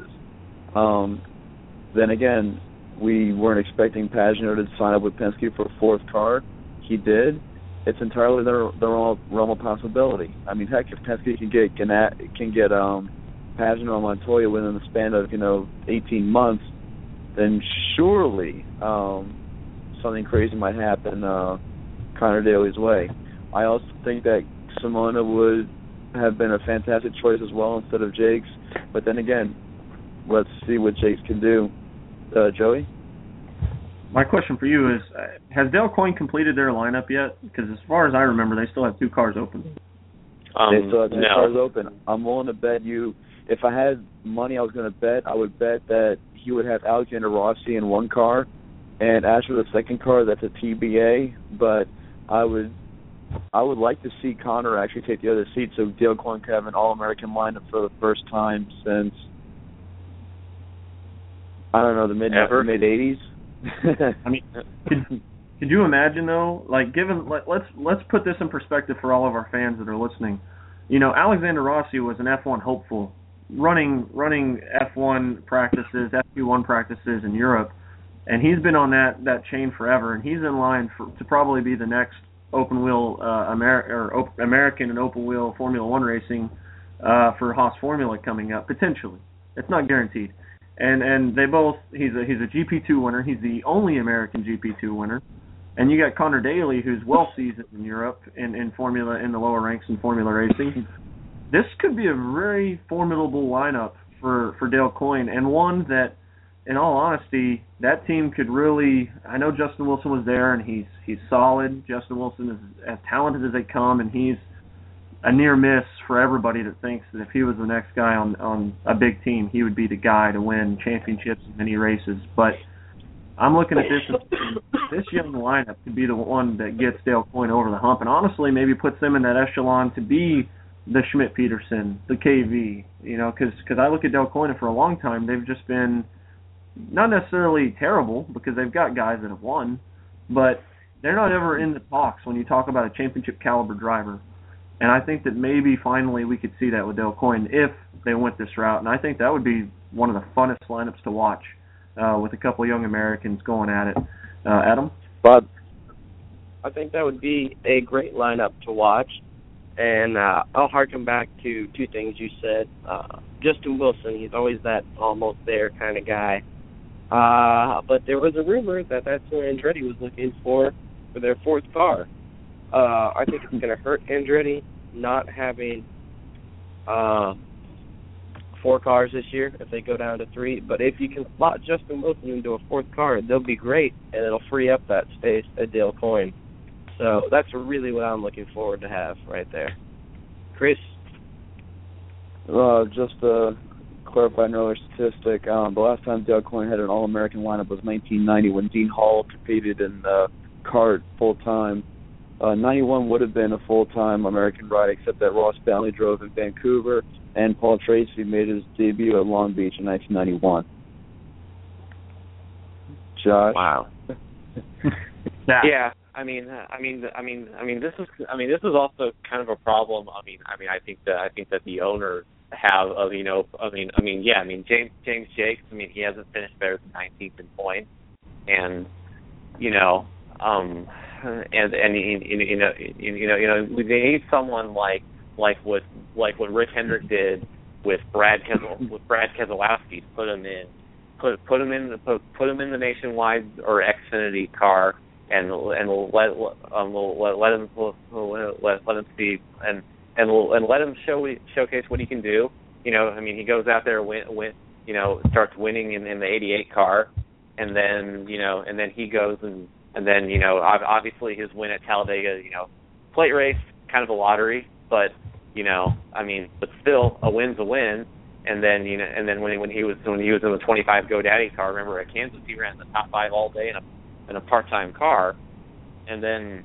Then again, we weren't expecting Pagenaud to sign up with Penske for a fourth car. He did. It's entirely their realm of possibility. I mean, heck, if Penske can get Pagenaud and Montoya within the span of 18 months, then surely something crazy might happen Connor Daly's way. I also think that Simona would have been a fantastic choice as well instead of Jakes. But then again, let's see what Jakes can do. Joey? My question for you is, has Dale Coyne completed their lineup yet? Because as far as I remember, they still have 2 cars open. They still have 2 cars open. I'm willing to bet you, if I had money I was going to bet, I would bet that he would have Alexander Rossi in 1 car. And as for the second car, that's a TBA. But I would like to see Connor actually take the other seat so Dale Coyne could have an All-American lineup for the first time since, I don't know, the mid-'80s. I mean, could you imagine though? Like, let's put this in perspective for all of our fans that are listening. Alexander Rossi was an F1 hopeful, running F1 practices, FP1 practices in Europe, and he's been on that chain forever, and he's in line to probably be the next open wheel American and open wheel Formula One racing for Haas Formula coming up potentially. It's not guaranteed. And they both, he's a GP2 winner. He's the only American GP2 winner. And you got Connor Daly, who's well seasoned in Europe in Formula, in the lower ranks in Formula racing. This could be a very formidable lineup for Dale Coyne, and one that, in all honesty, that team could really. I know Justin Wilson was there, and he's solid. Justin Wilson is as talented as they come, and he's a near miss for everybody that thinks that if he was the next guy on a big team, he would be the guy to win championships and many races. But I'm looking at this young lineup to be the one that gets Dale Coyne over the hump, and honestly maybe puts them in that echelon to be the Schmidt-Peterson, the KV, because I look at Dale Coyne, and for a long time they've just been not necessarily terrible because they've got guys that have won, but they're not ever in the talks when you talk about a championship caliber driver. And I think that maybe finally we could see that with Dale Coyne if they went this route, and I think that would be one of the funnest lineups to watch with a couple of young Americans going at it. Adam? Bob? I think that would be a great lineup to watch. And I'll harken back to two things you said. Justin Wilson, he's always that almost there kind of guy. But there was a rumor that that's what Andretti was looking for their fourth car. I think it's going to hurt Andretti not having 4 cars this year if they go down to 3. But if you can slot Justin Wilson into a fourth car, they'll be great, and it'll free up that space at Dale Coyne. So that's really what I'm looking forward to have right there. Chris? Just to clarify an earlier statistic, the last time Dale Coyne had an All-American lineup was 1990 when Dean Hall competed in kart full-time. 91 would have been a full-time American ride, except that Ross Bally drove in Vancouver, and Paul Tracy made his debut at Long Beach in 1991. Josh? Wow. Yeah. I mean, this is also kind of a problem. I think that the owners have James Jakes. He hasn't finished better than 19th in points, and they need someone like what Rick Hendrick did with Brad Keselowski. Put him in the Nationwide or Xfinity car. And let him see and let him showcase what he can do. He goes out there starts winning in the '88 car, and then he goes and obviously his win at Talladega, plate race, kind of a lottery, but but still a win's a win. And then when he was in the 25 GoDaddy car, remember at Kansas he ran the top 5 all day in a part-time car, and then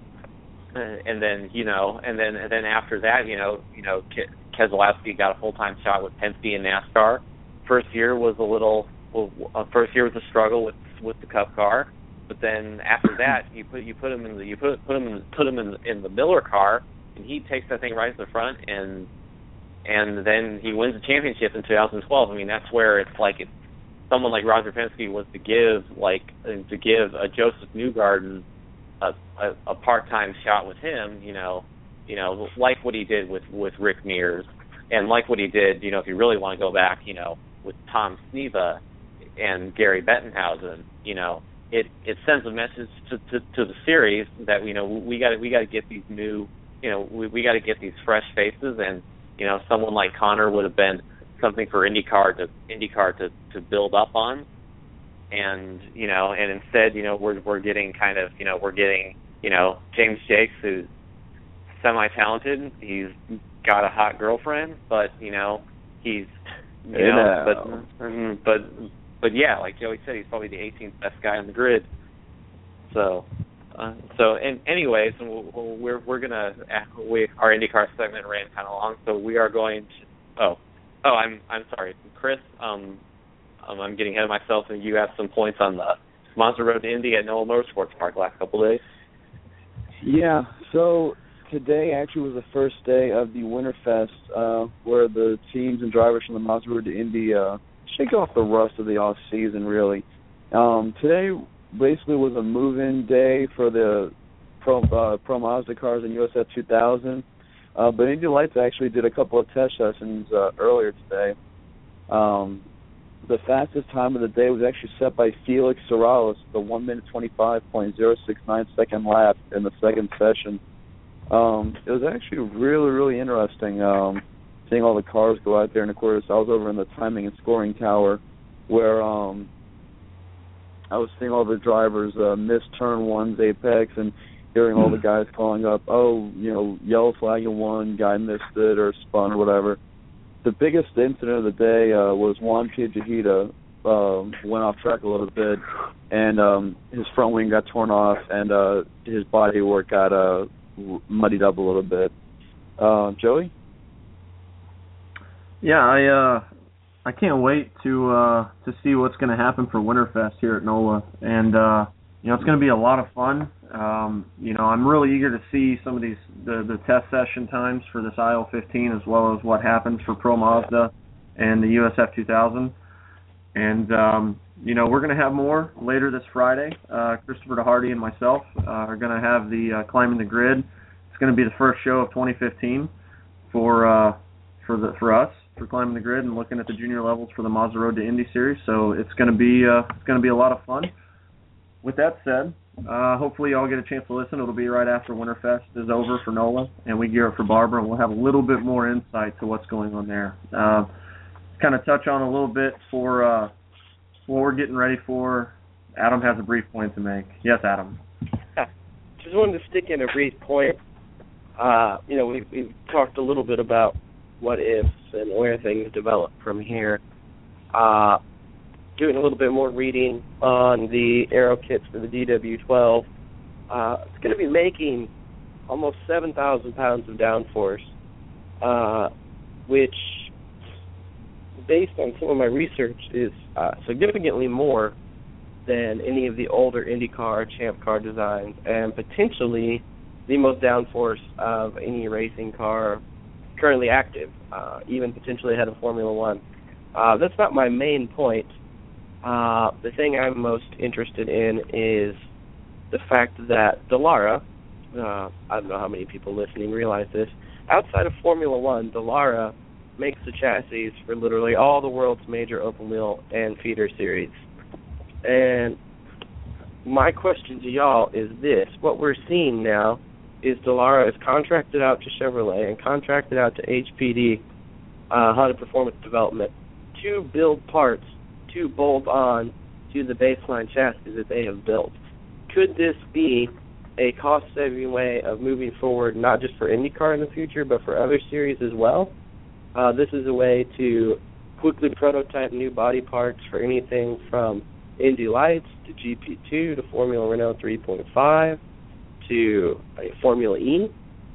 after that, Keselowski got a full-time shot with Penske in NASCAR. First year was a struggle with the Cup car, but then after that, you put him in the Miller car, and he takes that thing right at the front, and then he wins the championship in 2012. That's where it's like someone like Roger Penske was to give a Joseph Newgarden a part-time shot with him, like what he did with Rick Mears, and like what he did, if you really want to go back, with Tom Sneva and Gary Bettenhausen. It sends a message to the series that we got to get these new, we got to get these fresh faces, and someone like Connor would have been something for IndyCar to build up on, and instead we're getting James Jakes, who's semi-talented. He's got a hot girlfriend, but he's but yeah, like Joey said, he's probably the 18th best guy on the grid. Anyways, our IndyCar segment ran kind of long, so we are going to. I'm sorry, Chris. I'm getting ahead of myself, and you have some points on the Monster Road to Indy at Noah Motorsports Park last couple of days. Yeah. So today actually was the first day of the Winterfest, where the teams and drivers from the Monster Road to Indy shake off the rust of the off season. Really, today basically was a move-in day for the Pro Mazda cars in USF 2000. But Indy Lights actually did a couple of test sessions earlier today. The fastest time of the day was actually set by Felix Sorales, the 1 minute 25.069 second lap in the second session. It was actually really, really interesting seeing all the cars go out there. And, of course, I was over in the timing and scoring tower where I was seeing all the drivers miss turn one's apex, and hearing all the guys calling up, yellow flag in one, guy missed it or spun or whatever. The biggest incident of the day was Juan Piaggiajita went off track a little bit, and his front wing got torn off, and his bodywork got muddied up a little bit. Joey? Yeah, I can't wait to see what's going to happen for Winterfest here at NOLA, and it's going to be a lot of fun. I'm really eager to see some of the test session times for this IL-15, as well as what happens for Pro Mazda and the USF 2000. And we're going to have more later this Friday. Christopher DeHardy and myself are going to have the Climbing the Grid. It's going to be the first show of 2015 for us for Climbing the Grid and looking at the junior levels for the Mazda Road to Indy series. So it's going to be a lot of fun. With that said, hopefully y'all get a chance to listen. It'll be right after Winterfest is over for NOLA, and we gear up for Barber, and we'll have a little bit more insight to what's going on there. Kind of touch on a little bit for what we're getting ready for. Adam has a brief point to make. Yes, Adam. Just wanted to stick in a brief point. We've talked a little bit about what ifs and where things develop from here. Doing a little bit more reading on the aero kits for the DW12. It's going to be making almost 7,000 pounds of downforce, which, based on some of my research, is significantly more than any of the older IndyCar, Champ Car designs, and potentially the most downforce of any racing car currently active, even potentially ahead of Formula One. That's not my main point. The thing I'm most interested in is the fact that Dallara, I don't know how many people listening realize this, outside of Formula One, Dallara makes the chassis for literally all the world's major open wheel and feeder series. And my question to y'all is this. What we're seeing now is Dallara is contracted out to Chevrolet and contracted out to HPD, Honda Performance Development, to build parts to bolt on to the baseline chassis that they have built. Could this be a cost-saving way of moving forward, not just for IndyCar in the future, but for other series as well? This is a way to quickly prototype new body parts for anything from Indy Lights to GP2 to Formula Renault 3.5 to Formula E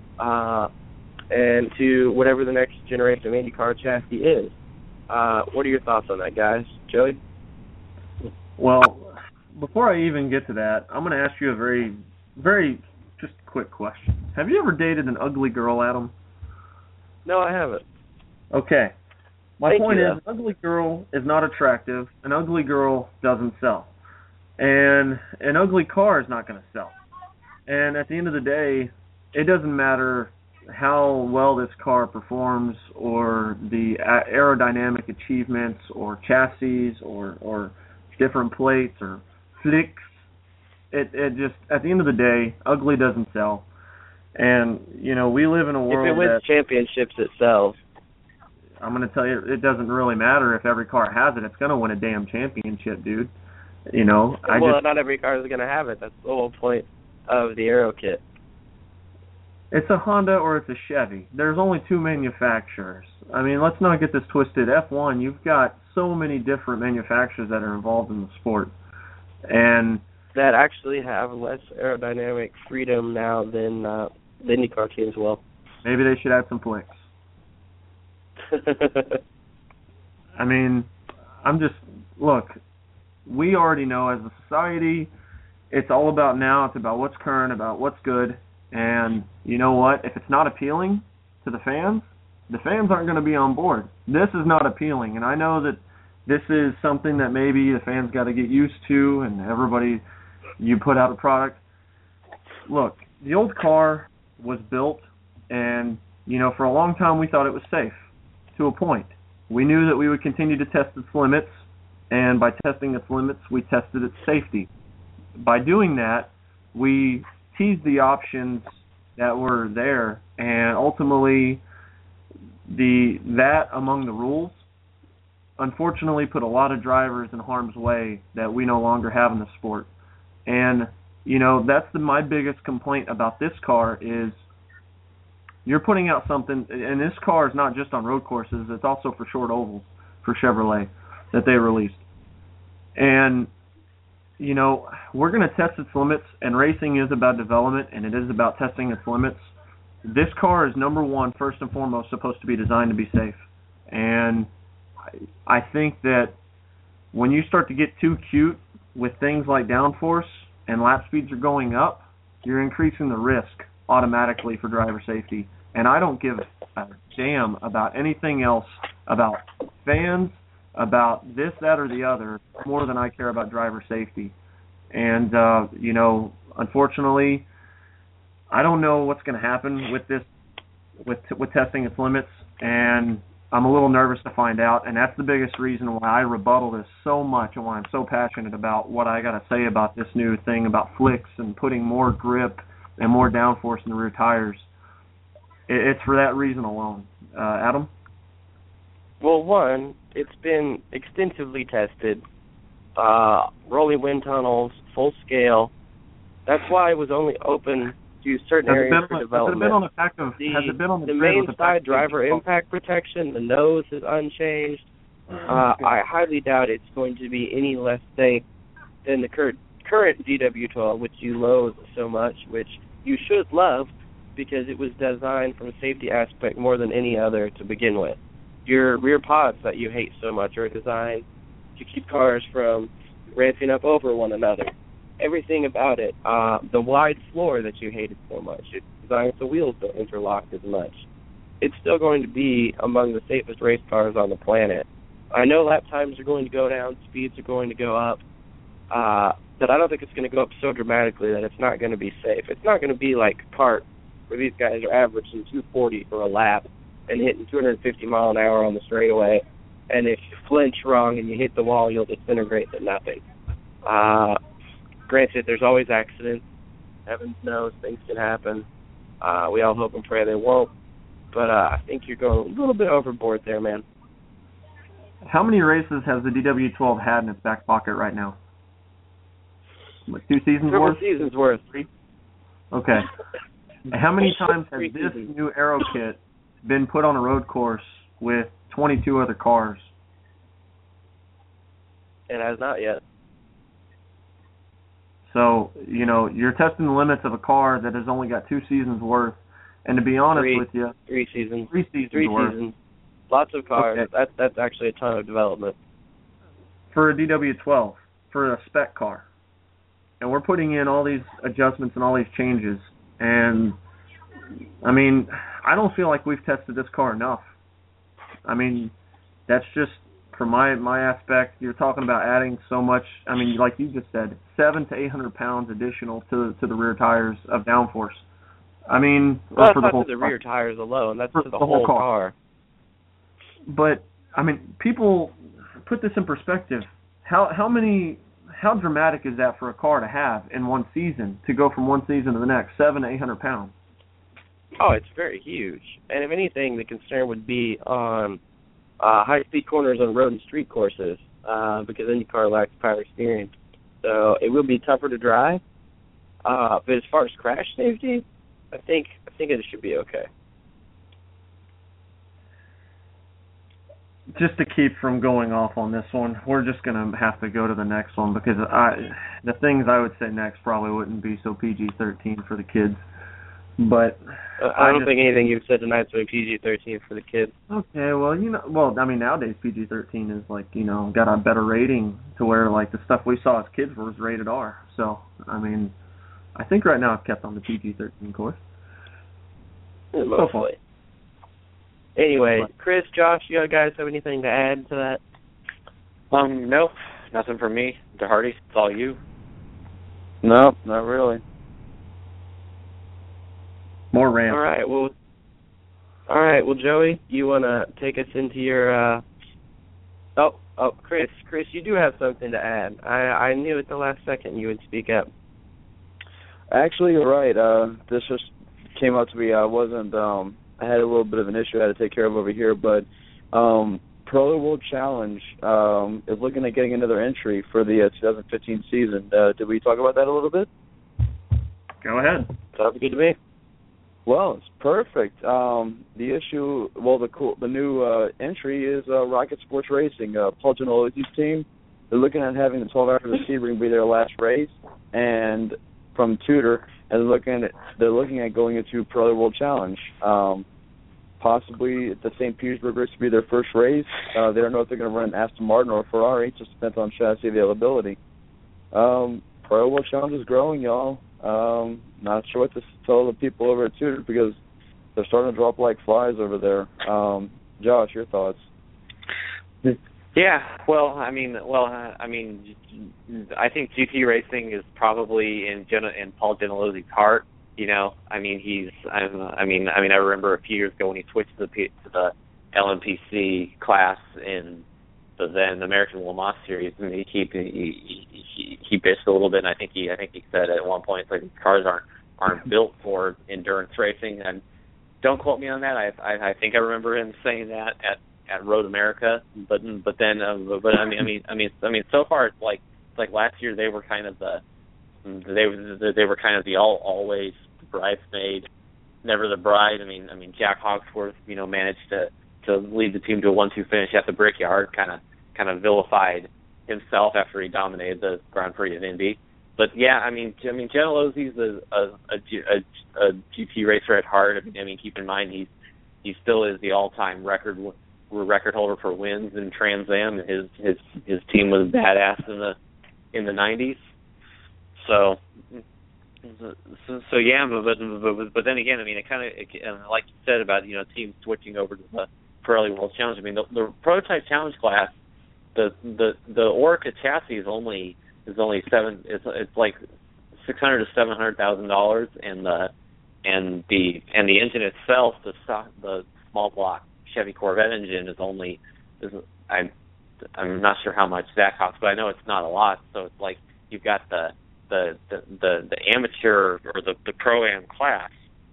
and to whatever the next generation of IndyCar chassis is. What are your thoughts on that, guys? Joey? Well, before I even get to that, I'm going to ask you a very, very just quick question. Have you ever dated an ugly girl, Adam? No, I haven't. Okay. My point is, an ugly girl is not attractive. An ugly girl doesn't sell. And an ugly car is not going to sell. And at the end of the day, it doesn't matter how well this car performs or the aerodynamic achievements or chassis or different plates or flicks. It just, at the end of the day, ugly doesn't sell. And, we live in a world if it wins championships, it sells. I'm going to tell you, it doesn't really matter if every car has it. It's going to win a damn championship, dude. Not every car is going to have it. That's the whole point of the aero kit. It's a Honda or it's a Chevy. There's only two manufacturers. I mean, let's not get this twisted. F1, you've got so many different manufacturers that are involved in the sport. And that actually have less aerodynamic freedom now than the IndyCar teams will. Maybe they should add some flicks. I mean, look, we already know as a society, it's all about now. It's about what's current, about what's good. And you know what? If it's not appealing to the fans aren't going to be on board. This is not appealing. And I know that this is something that maybe the fans got to get used to, and everybody, you put out a product. Look, the old car was built, and, for a long time we thought it was safe to a point. We knew that we would continue to test its limits, and by testing its limits, we tested its safety. By doing that, we teased the options that were there, and ultimately that among the rules unfortunately put a lot of drivers in harm's way that we no longer have in the sport. And that's my biggest complaint about this car is you're putting out something, and this car is not just on road courses, it's also for short ovals for Chevrolet that they released. And, we're going to test its limits, and racing is about development, and it is about testing its limits. This car is number one, first and foremost, supposed to be designed to be safe. And I think that when you start to get too cute with things like downforce and lap speeds are going up, you're increasing the risk automatically for driver safety. And I don't give a damn about anything else, about fans, about this, that, or the other, more than I care about driver safety. And, unfortunately, I don't know what's going to happen with this, with testing its limits, and I'm a little nervous to find out, and that's the biggest reason why I rebuttal this so much and why I'm so passionate about what I got to say about this new thing about flicks and putting more grip and more downforce in the rear tires. It's for that reason alone. Adam? Well, one, it's been extensively tested. Rolling wind tunnels, full scale. That's why it was only open to certain areas for development. Has it been on the main side driver impact protection, the nose is unchanged. I highly doubt it's going to be any less safe than the current DW12, which you loathe so much, which you should love because it was designed from a safety aspect more than any other to begin with. Your rear pods that you hate so much are designed to keep cars from ramping up over one another. Everything about it, the wide floor that you hated so much, it's designed so wheels don't interlock as much. It's still going to be among the safest race cars on the planet. I know lap times are going to go down, speeds are going to go up, but I don't think it's going to go up so dramatically that it's not going to be safe. It's not going to be like kart, where these guys are averaging 240 for a lap and hitting 250 mile an hour on the straightaway, and if you flinch wrong and you hit the wall, you'll disintegrate to nothing. Granted, there's always accidents. Heaven knows things can happen. We all hope and pray they won't. But I think you're going a little bit overboard there, man. How many races has the DW12 had in its back pocket right now? What, 2 seasons worth? 3 seasons worth. Okay. How many times has this new aero kit been put on a road course with 22 other cars? It has not yet. So, you're testing the limits of a car that has only got 2 seasons worth. And to be honest with you... 3 seasons. 3 seasons 3 worth. seasons. Lots of cars. Okay. That's actually a ton of development. For a DW12, for a spec car. And we're putting in all these adjustments and all these changes. And, I don't feel like we've tested this car enough. That's just... From my aspect, you're talking about adding so much. Like you just said, 700 to 800 pounds additional to the rear tires of downforce. Well, for the whole rear tires alone. That's for the whole car. But people put this in perspective. How dramatic is that for a car to have in one season to go from one season to the next? 700 to 800 pounds. Oh, it's very huge. And if anything, the concern would be on high-speed corners on road and street courses, because IndyCar lacks power steering. So it will be tougher to drive. But as far as crash safety, I think it should be okay. Just to keep from going off on this one, we're just going to have to go to the next one because the things I would say next probably wouldn't be so PG-13 for the kids. But I don't think anything you've said tonight's been PG-13 for the kids. Okay, well, nowadays PG-13 is got a better rating to where the stuff we saw as kids was rated R. So, I think right now I've kept on the PG-13 course. Yeah, mostly. Anyway, Chris, Josh, you guys have anything to add to that? No, nothing from me. DeHardy, it's all you. No, not really. More rant. All right. Well, Joey, you want to take us into your... Chris, you do have something to add. I knew at the last second you would speak up. Actually, you're right. This just came out to be, I had a little bit of an issue I had to take care of over here, but Pro World Challenge is looking at getting another entry for the 2015 season. Did we talk about that a little bit? Go ahead. Sounds good to me. Well, it's perfect. The issue, the new entry is Rocket Sports Racing. Paul Gentilosi's team. They're looking at having the 12-hour Sebring be their last race, and from Tudor, and they're looking at going into Pro World Challenge. Possibly the St. Petersburg race will be their first race. They don't know if they're going to run an Aston Martin or a Ferrari. It just depends on chassis availability. Pro World Challenge is growing, y'all. Not sure what to tell the people over at Tudor because they're starting to drop like flies over there. Josh, your thoughts? Yeah, I think GT racing is probably in Paul Gentilosi's heart. You know, I remember a few years ago when he switched to the LMPC class in the then American Le Mans series, and he bitched a little bit. And I think he said at one point, it's like cars aren't built for endurance racing. And don't quote me on that. I think I remember him saying that at Road America. But so far it's like last year they were kind of the always bridesmaid, never the bride. I mean Jack Hawksworth, managed to lead the team to a 1-2 finish at the Brickyard, kind of vilified himself after he dominated the Grand Prix at Indy. But yeah, Gentilosi's a GT racer at heart. Keep in mind he still is the all-time record holder for wins in Trans Am. His team was badass in the 90s. So yeah, but then again, it kind of like you said about teams switching over to the Pirelli World Challenge. The prototype challenge class, the Oreca chassis is only $600,000 to $700,000, and the engine itself, the small block Chevy Corvette engine I'm not sure how much that costs, but I know it's not a lot. So it's like you've got the amateur or the pro-am class.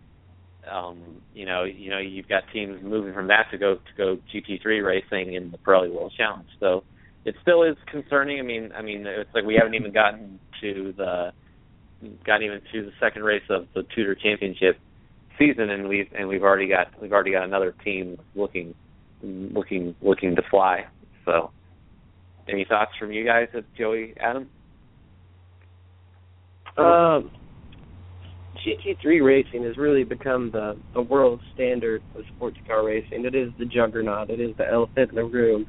You've got teams moving from that to go GT3 racing in the Pirelli World Challenge. So it still is concerning. It's like we haven't even gotten to the second race of the Tudor Championship season, and we've already got another team looking to fly. So, any thoughts from you guys, Joey, Adam? GT3 racing has really become the world standard of sports car racing. It is the juggernaut. It is the elephant in the room.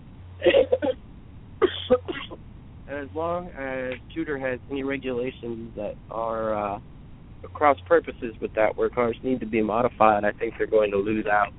And as long as Tudor has any regulations that are cross purposes with that, where cars need to be modified, I think they're going to lose out.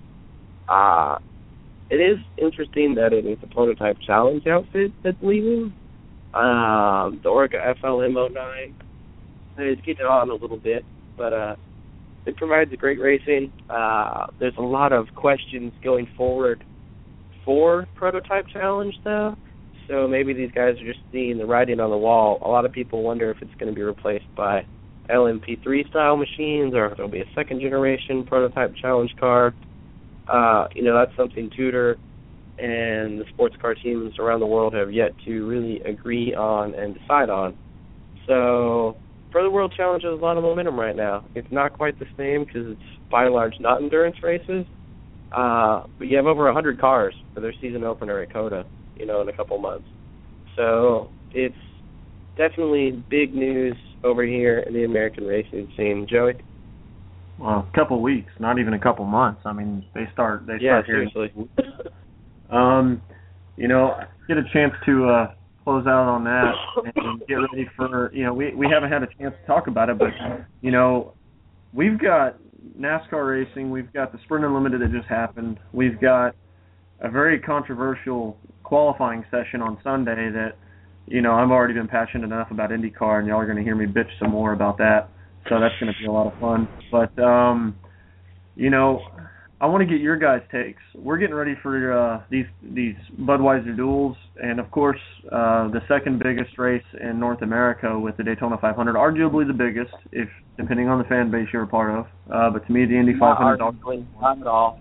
It is interesting that it is a prototype challenge outfit that's leaving. The Oreca FLM09. It's getting on a little bit, but it provides a great racing. There's a lot of questions going forward for prototype challenge, though. So maybe these guys are just seeing the writing on the wall. A lot of people wonder if it's going to be replaced by LMP3 style machines, or if there'll be a second generation prototype challenge car. That's something Tudor and the sports car teams around the world have yet to really agree on and decide on. So for the World Challenge, there's a lot of momentum right now. It's not quite the same because it's by and large not endurance races, but you have over 100 cars for their season opener at COTA, in a couple months. So it's definitely big news over here in the American racing scene. Joey? Well, a couple weeks, not even a couple months. They start yeah, here. Seriously. Get a chance to close out on that and get ready for, we haven't had a chance to talk about it, but, we've got NASCAR racing, we've got the Sprint Unlimited that just happened, we've got a very controversial qualifying session on Sunday that, I've already been passionate enough about IndyCar, and y'all are going to hear me bitch some more about that, so that's going to be a lot of fun. But, I want to get your guys' takes. We're getting ready for these Budweiser duels, and of course, the second biggest race in North America with the Daytona 500, arguably the biggest, if depending on the fan base you're a part of. But to me, the Indy 500 not at all.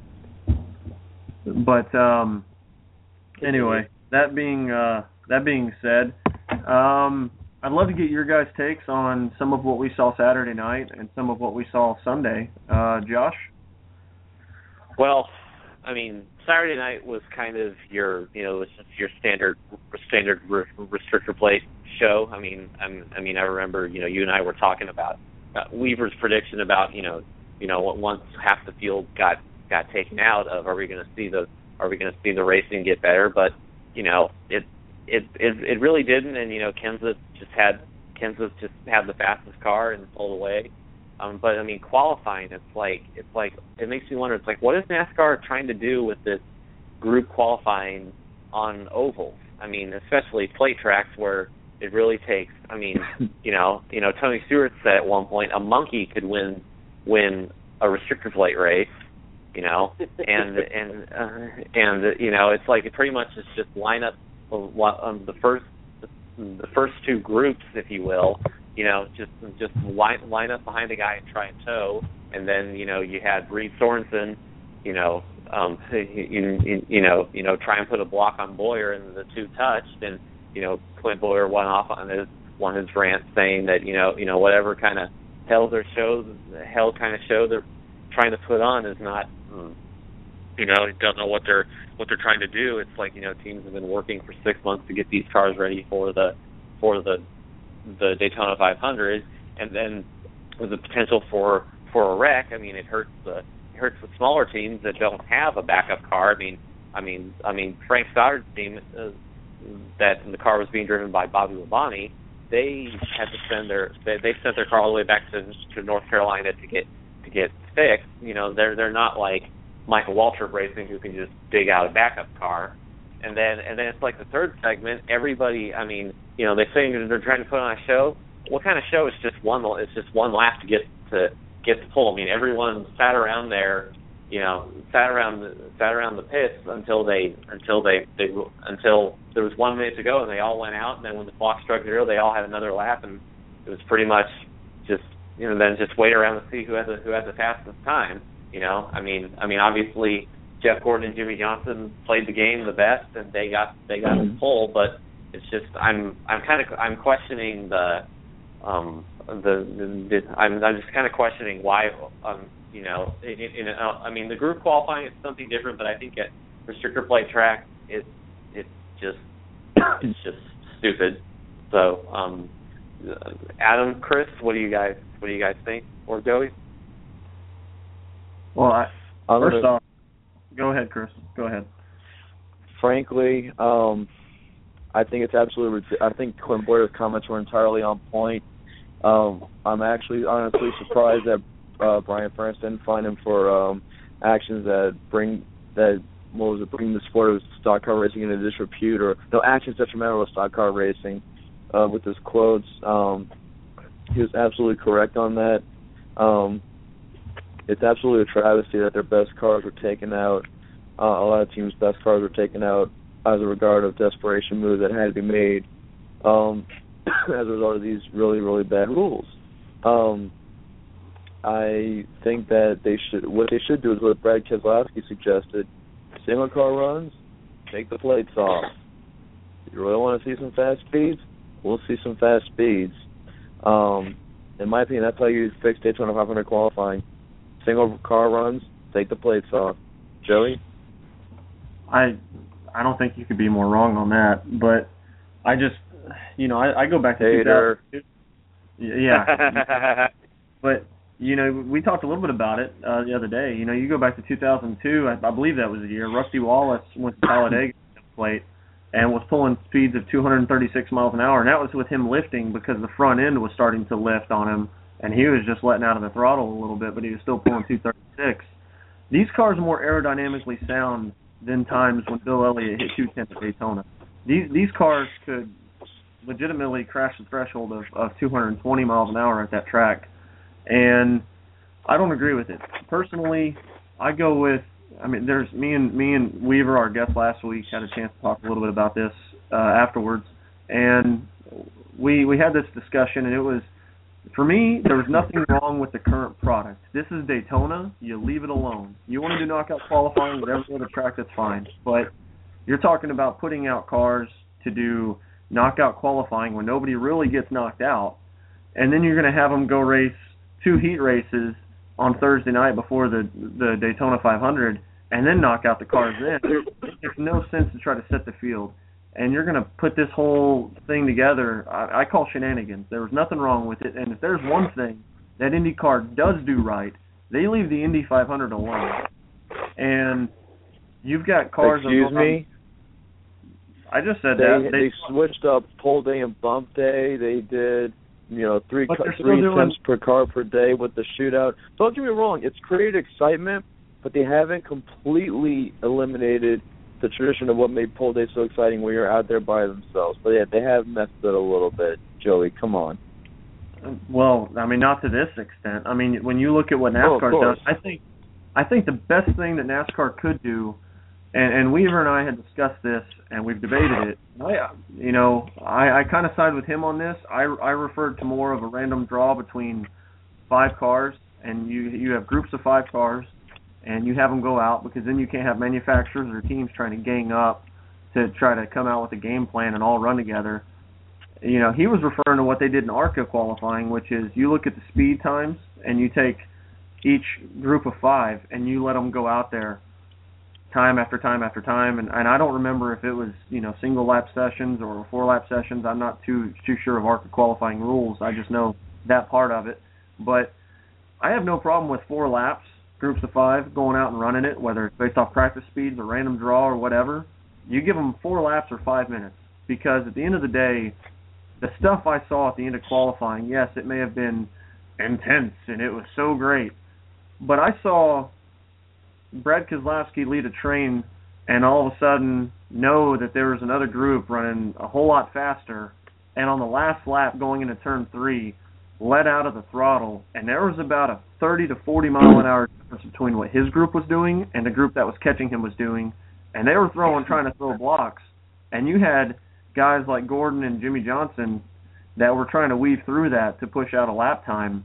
But anyway, that being said, I'd love to get your guys' takes on some of what we saw Saturday night and some of what we saw Sunday. Josh? Well, I mean, Saturday night was kind of your, you know, it was just your standard restrictor plate show. I mean, I remember, you know, you and I were talking about Weaver's prediction about, you know, once half the field got taken out of, are we going to see the racing get better? But, you know, it really didn't, and, you know, Kansas just had the fastest car and pulled away. But I mean, qualifying, it's like it makes me wonder. It's like, what is NASCAR trying to do with this group qualifying on ovals? I mean, especially plate tracks where it really takes. I mean, you know, Tony Stewart said at one point a monkey could win a restrictor plate race. You know, and you know, it's like it pretty much is just line up the first two groups, if you will. You know, just line up behind a guy and try and tow, and then, you know, you had Reed Sorensen, you know, try and put a block on Bowyer, and the two touched, and, you know, Clint Bowyer went off on his rant saying that, you know, whatever kind of hell show they're trying to put on is not, you know, don't know what they're trying to do. It's like, you know, teams have been working for 6 months to get these cars ready for the Daytona 500, and then with the potential for a wreck. I mean, it hurts the smaller teams that don't have a backup car. I mean, Frank Stoddard's team, that the car was being driven by Bobby Labonte, they had to send their car all the way back to North Carolina to get fixed. You know, they're not like Michael Waltrip Racing, who can just dig out a backup car. And then it's like the third segment. Everybody, I mean, you know, they're saying they're trying to put on a show. What kind of show is just one? It's just one lap to get to pull. I mean, everyone sat around there, you know, sat around the pits until there was 1 minute to go, and they all went out. And then when the clock struck zero, they all had another lap, and it was pretty much just, you know, then just wait around to see who had the fastest time. You know, I mean, obviously Jeff Gordon and Jimmy Johnson played the game the best, and they got the pull. But it's just I'm questioning I'm just kind of questioning why, you know, I mean, the group qualifying is something different, but I think at restrictor plate track it's just stupid. So Adam, Chris, what do you guys think, or Joey? Well, first off, go ahead, Chris. Go ahead. Frankly, I think it's absolutely. I think Clint Bowyer's comments were entirely on point. I'm actually honestly surprised that Brian Ferentz didn't find him for actions that bring the sport of stock car racing into disrepute, or no, actions detrimental to stock car racing. With his quotes, he was absolutely correct on that. It's absolutely a travesty that their best cars were taken out. A lot of teams' best cars were taken out as a regard of desperation move that had to be made as a result of these really, really bad rules. I think that what they should do is what Brad Keselowski suggested: single car runs, take the plates off. If you really want to see some fast speeds, we'll see some fast speeds. In my opinion, that's how you fix Daytona 500 qualifying. Single car runs, take the plates off. Joey? I don't think you could be more wrong on that, but I just, you know, I go back to 2002. Yeah. But, you know, we talked a little bit about it the other day. You know, you go back to 2002, I believe that was the year, Rusty Wallace went to Talladega plate and was pulling speeds of 236 miles an hour, and that was with him lifting because the front end was starting to lift on him, and he was just letting out of the throttle a little bit, but he was still pulling 236. These cars are more aerodynamically sound than times when Bill Elliott hit 210 at Daytona. These cars could legitimately crash the threshold of 220 miles an hour at that track, and I don't agree with it. Personally, I go with, I mean, there's me and Weaver, our guest last week, had a chance to talk a little bit about this afterwards, and we had this discussion, and it was, for me, there was nothing wrong with the current product. This is Daytona. You leave it alone. You want to do knockout qualifying, whatever other track, that's fine. But you're talking about putting out cars to do, knockout qualifying when nobody really gets knocked out, and then you're going to have them go race 2 heat races on Thursday night before the Daytona 500 and then knock out the cars then. There's no sense to try to set the field. And you're going to put this whole thing together, I call shenanigans. There was nothing wrong with it. And if there's one thing that IndyCar does do right, they leave the Indy 500 alone. And you've got cars... Excuse me? I just said that. They switched up pole day and bump day. They did, 3 attempts per car per day with the shootout. Don't get me wrong. It's created excitement, but they haven't completely eliminated the tradition of what made pole day so exciting where you're out there by themselves. But yeah, they have messed it a little bit. Joey, come on. Well, I mean, not to this extent. I mean, when you look at what NASCAR does, I think the best thing that NASCAR could do, and Weaver and I had discussed this and we've debated it. I kind of side with him on this. I referred to more of a random draw between 5 cars, and you have groups of 5 cars, and you have them go out, because then you can't have manufacturers or teams trying to gang up to try to come out with a game plan and all run together. He was referring to what they did in ARCA qualifying, which is you look at the speed times and you take each group of 5 and you let them go out there time after time after time. And I don't remember if it was, single lap sessions or 4 lap sessions. I'm not too sure of ARCA qualifying rules. I just know that part of it. But I have no problem with 4 laps. Groups of 5 going out and running it, whether it's based off practice speeds or random draw or whatever. You give them 4 laps or 5 minutes, because at the end of the day, the stuff I saw at the end of qualifying, yes, it may have been intense and it was so great, but I saw Brad Keselowski lead a train and all of a sudden know that there was another group running a whole lot faster, and on the last lap going into turn 3, let out of the throttle, and there was about a 30 to 40 mile an hour difference between what his group was doing and the group that was catching him was doing, and they were trying to throw blocks, and you had guys like Gordon and Jimmy Johnson that were trying to weave through that to push out a lap time,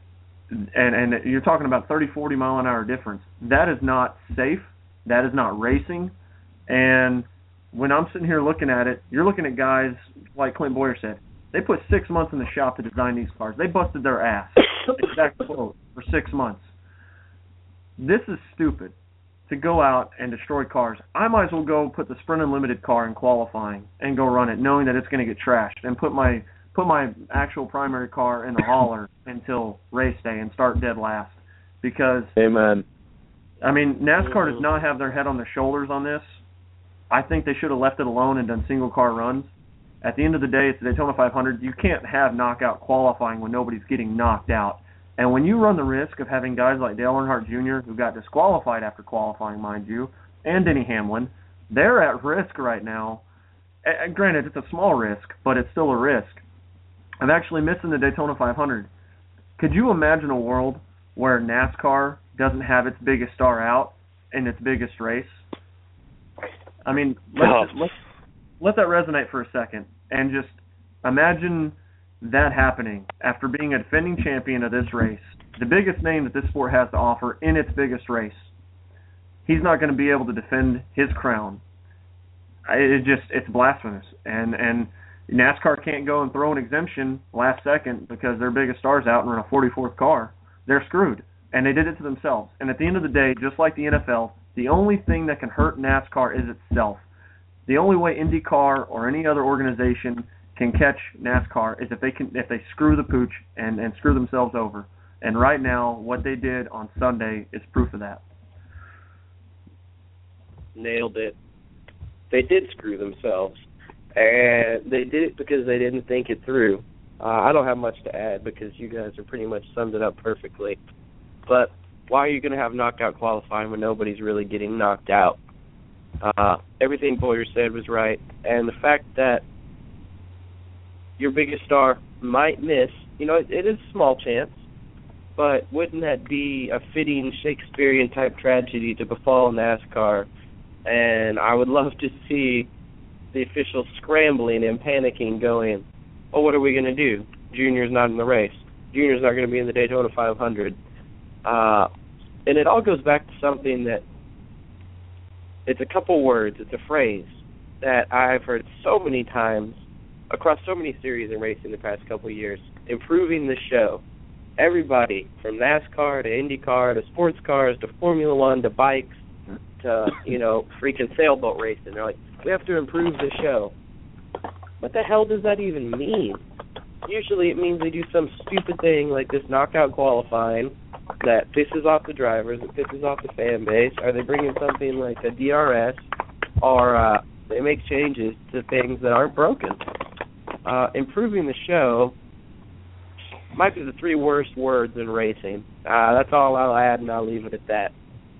and you're talking about 30, 40 mile an hour difference. That is not safe. That is not racing. And when I'm sitting here looking at it, you're looking at guys like Clint Boyer said. They put 6 months in the shop to design these cars. They busted their ass, exact quote, for 6 months. This is stupid, to go out and destroy cars. I might as well go put the Sprint Unlimited car in qualifying and go run it, knowing that it's going to get trashed, and put my actual primary car in the hauler until race day and start dead last. Because, amen. I mean, NASCAR does not have their head on their shoulders on this. I think they should have left it alone and done single car runs. At the end of the day, it's the Daytona 500. You can't have knockout qualifying when nobody's getting knocked out. And when you run the risk of having guys like Dale Earnhardt Jr., who got disqualified after qualifying, mind you, and Denny Hamlin, they're at risk right now. And granted, it's a small risk, but it's still a risk of actually missing the Daytona 500. Could you imagine a world where NASCAR doesn't have its biggest star out in its biggest race? I mean, let that resonate for a second, and just imagine that happening after being a defending champion of this race, the biggest name that this sport has to offer in its biggest race. He's not going to be able to defend his crown. It's blasphemous. And NASCAR can't go and throw an exemption last second because their biggest star's out and run a 44th car. They're screwed. And they did it to themselves. And at the end of the day, just like the NFL, the only thing that can hurt NASCAR is itself. The only way IndyCar or any other organization can catch NASCAR is if they screw the pooch and screw themselves over. And right now, what they did on Sunday is proof of that. Nailed it. They did screw themselves, and they did it because they didn't think it through. I don't have much to add because you guys are pretty much summed it up perfectly. But why are you going to have knockout qualifying when nobody's really getting knocked out? Everything Boyer said was right, and the fact that your biggest star might miss, it is a small chance, but wouldn't that be a fitting Shakespearean-type tragedy to befall NASCAR? And I would love to see the officials scrambling and panicking, going, oh, what are we going to do? Junior's not in the race. Junior's not going to be in the Daytona 500. And it all goes back to something that, it's a couple words, it's a phrase that I've heard so many times across so many series in racing the past couple of years, improving the show. Everybody from NASCAR to IndyCar to sports cars to Formula One to bikes to, freaking sailboat racing. They're like, we have to improve the show. What the hell does that even mean? Usually it means they do some stupid thing like this knockout qualifying that pisses off the drivers, that pisses off the fan base, or they bring in something like a DRS, or they make changes to things that aren't broken. Improving the show might be the 3 worst words in racing. That's all I'll add, and I'll leave it at that.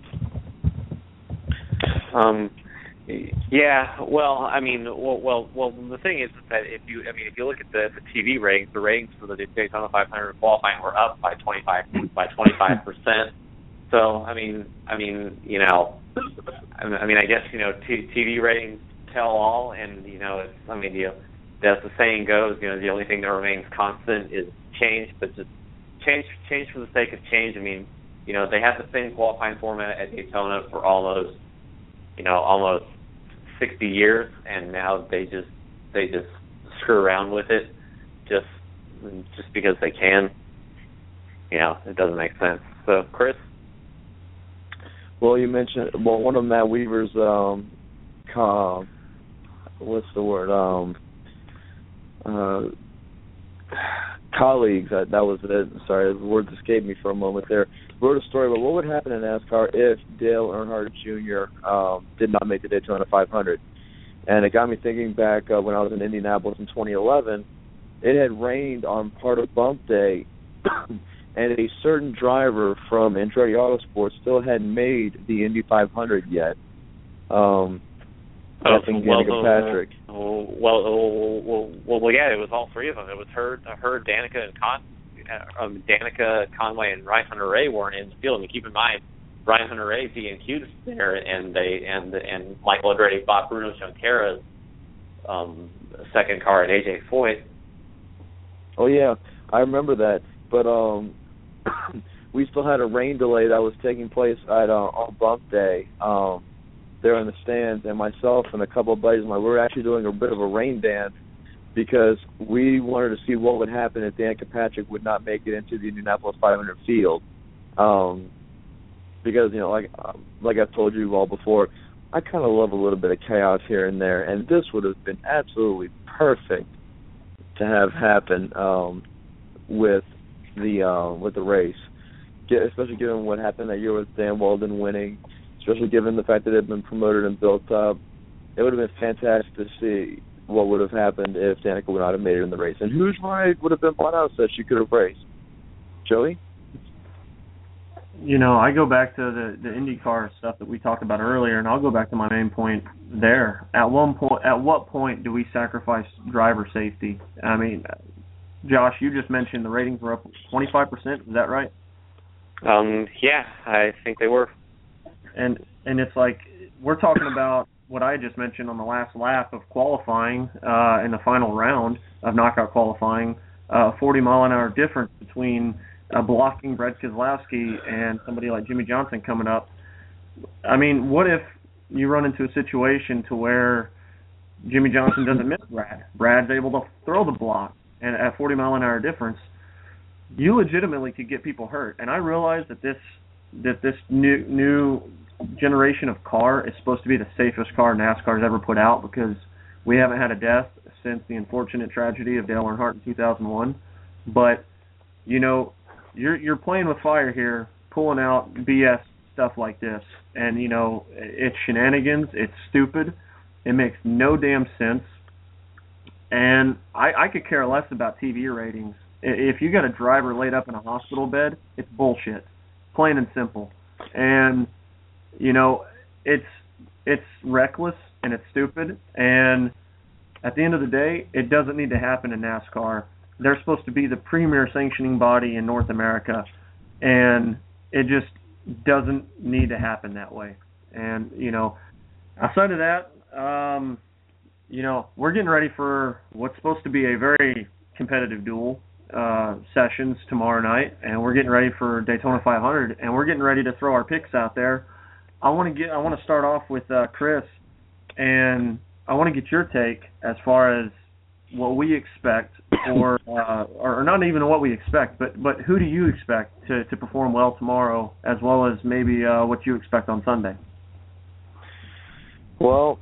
Yeah, well, the thing is that if you look at the TV ratings, the ratings for the Daytona 500 qualifying were up by 25%. So, I guess TV ratings tell all, and as the saying goes, the only thing that remains constant is change, but just change for the sake of change. They had the same qualifying format at Daytona for almost 60 years, and now they just screw around with it just because they can. It doesn't make sense. So, Chris? Well, you mentioned one of Matt Weaver's what's the word? Colleagues. That was it. Sorry, the words escaped me for a moment there. Wrote a story about what would happen in NASCAR if Dale Earnhardt Jr. Did not make the Daytona 500. And it got me thinking back when I was in Indianapolis in 2011. It had rained on part of bump day, and a certain driver from Andretti Autosport still hadn't made the Indy 500 yet. Danica Patrick. Yeah, it was all 3 of them. It was her, Danica, and Danica, Conway, and Ryan Hunter-Reay weren't in the field. Keep in mind, Ryan Hunter-Reay DNQ'd there, and Michael Andretti bought Bruno Junqueira's second car at AJ Foyt. Oh yeah, I remember that. But we still had a rain delay that was taking place at on bump day. There in the stands, and myself and a couple of buddies of mine, we were actually doing a bit of a rain dance because we wanted to see what would happen if Danica Patrick would not make it into the Indianapolis 500 field. Because, like I've told you all before, I kind of love a little bit of chaos here and there, and this would have been absolutely perfect to have happen with the race, especially given what happened that year with Dan Wheldon winning. Especially given the fact that it had been promoted and built up, it would have been fantastic to see what would have happened if Danica would not have made it in the race. And whose ride would have been bought out so she could have raced? Joey? I go back to the IndyCar stuff that we talked about earlier, and I'll go back to my main point there. At what point do we sacrifice driver safety? Josh, you just mentioned the ratings were up 25%. Is that right? Yeah, I think they were. And it's like we're talking about what I just mentioned on the last lap of qualifying in the final round of knockout qualifying, 40-mile-an-hour difference between blocking Brad Keselowski and somebody like Jimmy Johnson coming up. What if you run into a situation to where Jimmy Johnson doesn't miss Brad? Brad's able to throw the block, and at 40-mile-an-hour difference, you legitimately could get people hurt. And I realize that this new generation of car is supposed to be the safest car NASCAR's ever put out because we haven't had a death since the unfortunate tragedy of Dale Earnhardt in 2001. But, you're playing with fire here, pulling out BS stuff like this. And, it's shenanigans. It's stupid. It makes no damn sense. And I could care less about TV ratings. If you got a driver laid up in a hospital bed, it's bullshit. Plain and simple. And, it's reckless and it's stupid. And at the end of the day, it doesn't need to happen in NASCAR. They're supposed to be the premier sanctioning body in North America. And it just doesn't need to happen that way. And, outside of that, we're getting ready for what's supposed to be a very competitive duel sessions tomorrow night, and we're getting ready for Daytona 500, and we're getting ready to throw our picks out there. I want to start off with Chris, and I want to get your take as far as what we expect, or not even what we expect, but who do you expect to perform well tomorrow, as well as maybe what you expect on Sunday? Well,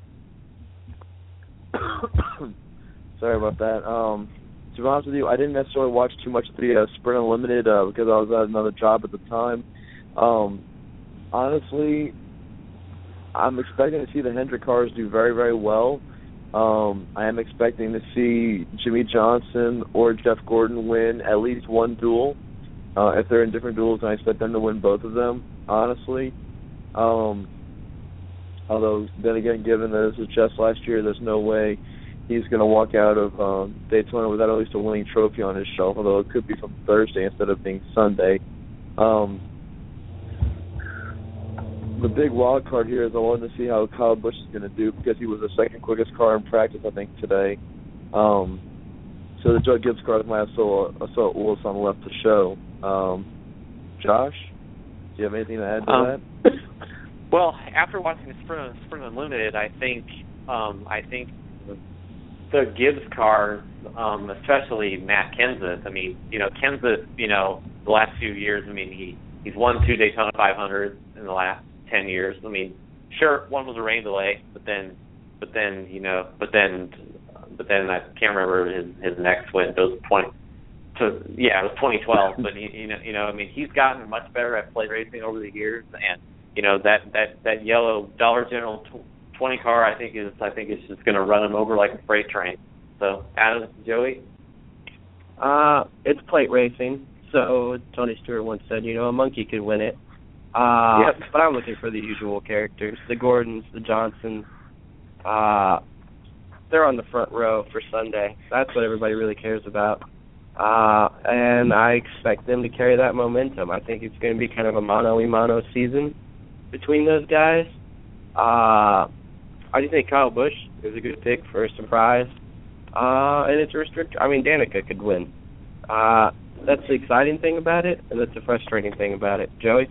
sorry about that. To be honest with you, I didn't necessarily watch too much of the Sprint Unlimited because I was at another job at the time. Honestly, I'm expecting to see the Hendrick cars do very, very well. I am expecting to see Jimmy Johnson or Jeff Gordon win at least one duel. If they're in different duels, I expect them to win both of them, honestly. Although, then again, given that this was just last year, there's no way he's going to walk out of Daytona without at least a winning trophy on his shelf, although it could be from Thursday instead of being Sunday. The big wild card here is I wanted to see how Kyle Busch is going to do because he was the second quickest car in practice, I think, today. So the Joe Gibbs cars might have still some left to show. Josh, do you have anything to add to that? Well, after watching the Sprint Unlimited, I think the Gibbs car, especially Matt Kenseth. I mean, Kenseth, the last few years, I mean, he's won 2 Daytona 500s in the last 10 years. I mean, sure, one was a rain delay, but then I can't remember his next win. It was 2012. But I mean, he's gotten much better at plate racing over the years, and that yellow Dollar General 20 car, I think it's just going to run him over like a freight train. So, Adam, Joey? It's plate racing. So Tony Stewart once said, a monkey could win it. Yep. But I'm looking for the usual characters, the Gordons, the Johnsons. They're on the front row for Sunday. That's what everybody really cares about. And I expect them to carry that momentum. I think it's going to be kind of a mano-a-mano season between those guys. I do think Kyle Busch is a good pick for a surprise. And it's Danica could win. That's the exciting thing about it, and that's the frustrating thing about it. Joey?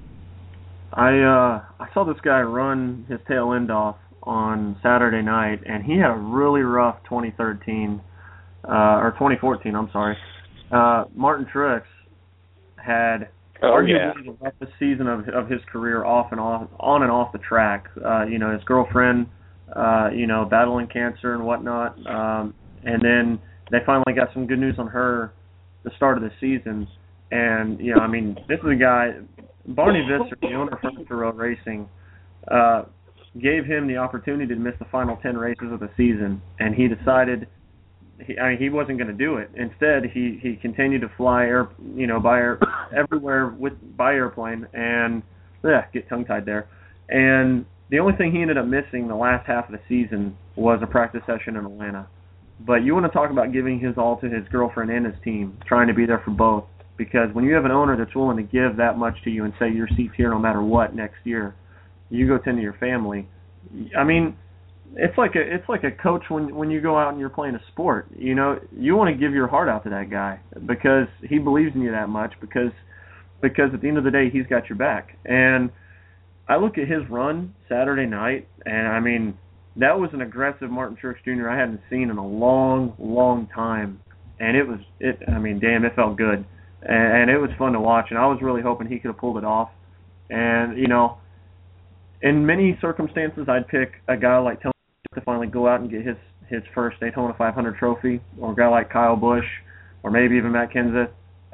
I saw this guy run his tail end off on Saturday night, and he had a really rough 2013, or 2014, I'm sorry. Martin Truex had arguably the roughest season of his career on and off the track. His girlfriend, battling cancer and whatnot, and then they finally got some good news on her the start of the season. And, this is a guy, Barney Visser, the owner of Furniture Road Racing, gave him the opportunity to miss the final 10 races of the season, and he decided he wasn't going to do it. Instead, he continued to fly everywhere by airplane, and get tongue-tied there. And the only thing he ended up missing the last half of the season was a practice session in Atlanta. But you want to talk about giving his all to his girlfriend and his team, trying to be there for both. Because when you have an owner that's willing to give that much to you and say your seat's here no matter what next year, you go tend to your family. I mean, it's like a coach when you go out and you're playing a sport. You want to give your heart out to that guy because he believes in you that much. Because at the end of the day, he's got your back. And I look at his run Saturday night, and that was an aggressive Martin Truex Jr. I hadn't seen in a long, long time. And it felt good. And it was fun to watch, and I was really hoping he could have pulled it off. And, in many circumstances, I'd pick a guy like Tony to finally go out and get his first Daytona 500 trophy, or a guy like Kyle Busch, or maybe even Matt Kenseth.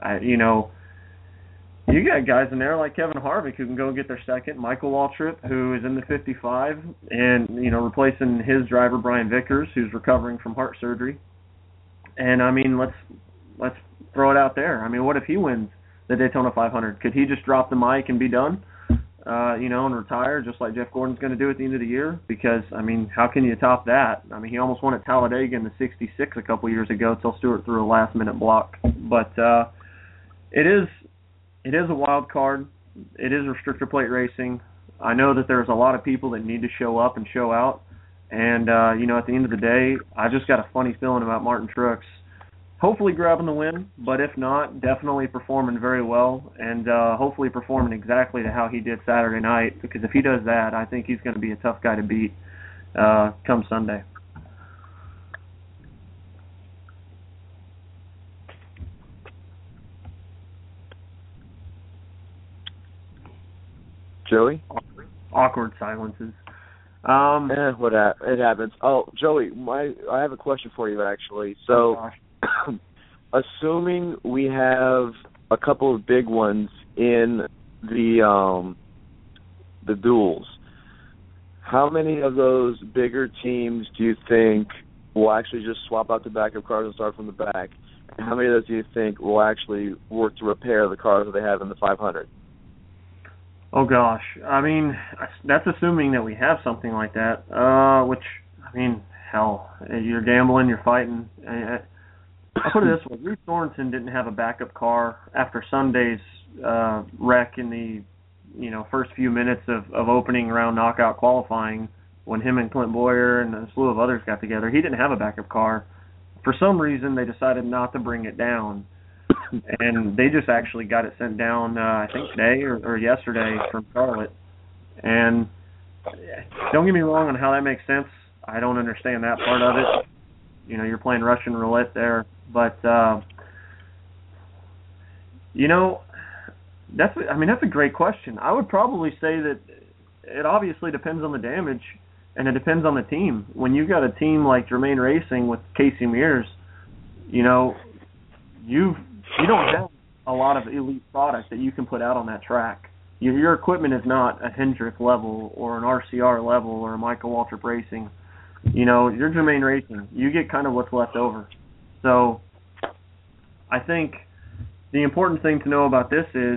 You got guys in there like Kevin Harvick who can go get their second, Michael Waltrip, who is in the 55, and, replacing his driver, Brian Vickers, who's recovering from heart surgery. And, let's throw it out there. What if he wins the Daytona 500? Could he just drop the mic and be done, and retire just like Jeff Gordon's going to do at the end of the year? Because, how can you top that? He almost won at Talladega in the 66 a couple years ago till Stewart threw a last-minute block. But it is a wild card. It is restrictor plate racing. I know that there's a lot of people that need to show up and show out. And, at the end of the day, I just got a funny feeling about Martin Truex hopefully grabbing the win, but if not, definitely performing very well, and hopefully performing exactly to how he did Saturday night, because if he does that, I think he's going to be a tough guy to beat come Sunday. Joey? Awkward silences. It happens. Oh, Joey, I have a question for you, actually. So, assuming we have a couple of big ones in the duels, how many of those bigger teams do you think will actually just swap out the backup cars and start from the back? And how many of those do you think will actually work to repair the cars that they have in the 500? Oh, gosh. I mean, that's assuming that we have something like that, which, I mean, hell, you're gambling, you're fighting. I'll put it this way. Reed Sorensen didn't have a backup car after Sunday's wreck in the first few minutes of opening round knockout qualifying when him and Clint Bowyer and a slew of others got together. He didn't have a backup car. For some reason, they decided not to bring it down. And they just actually got it sent down, I think today or yesterday from Charlotte. And don't get me wrong on how that makes sense. I don't understand that part of it. You're playing Russian roulette there. But, that's a great question. I would probably say that it obviously depends on the damage, and it depends on the team. When you've got a team like Germain Racing with Casey Mears, you don't have a lot of elite product that you can put out on that track. Your equipment is not a Hendrick level or an RCR level or a Michael Waltrip Racing. You're Germain Racing. You get kind of what's left over. So I think the important thing to know about this is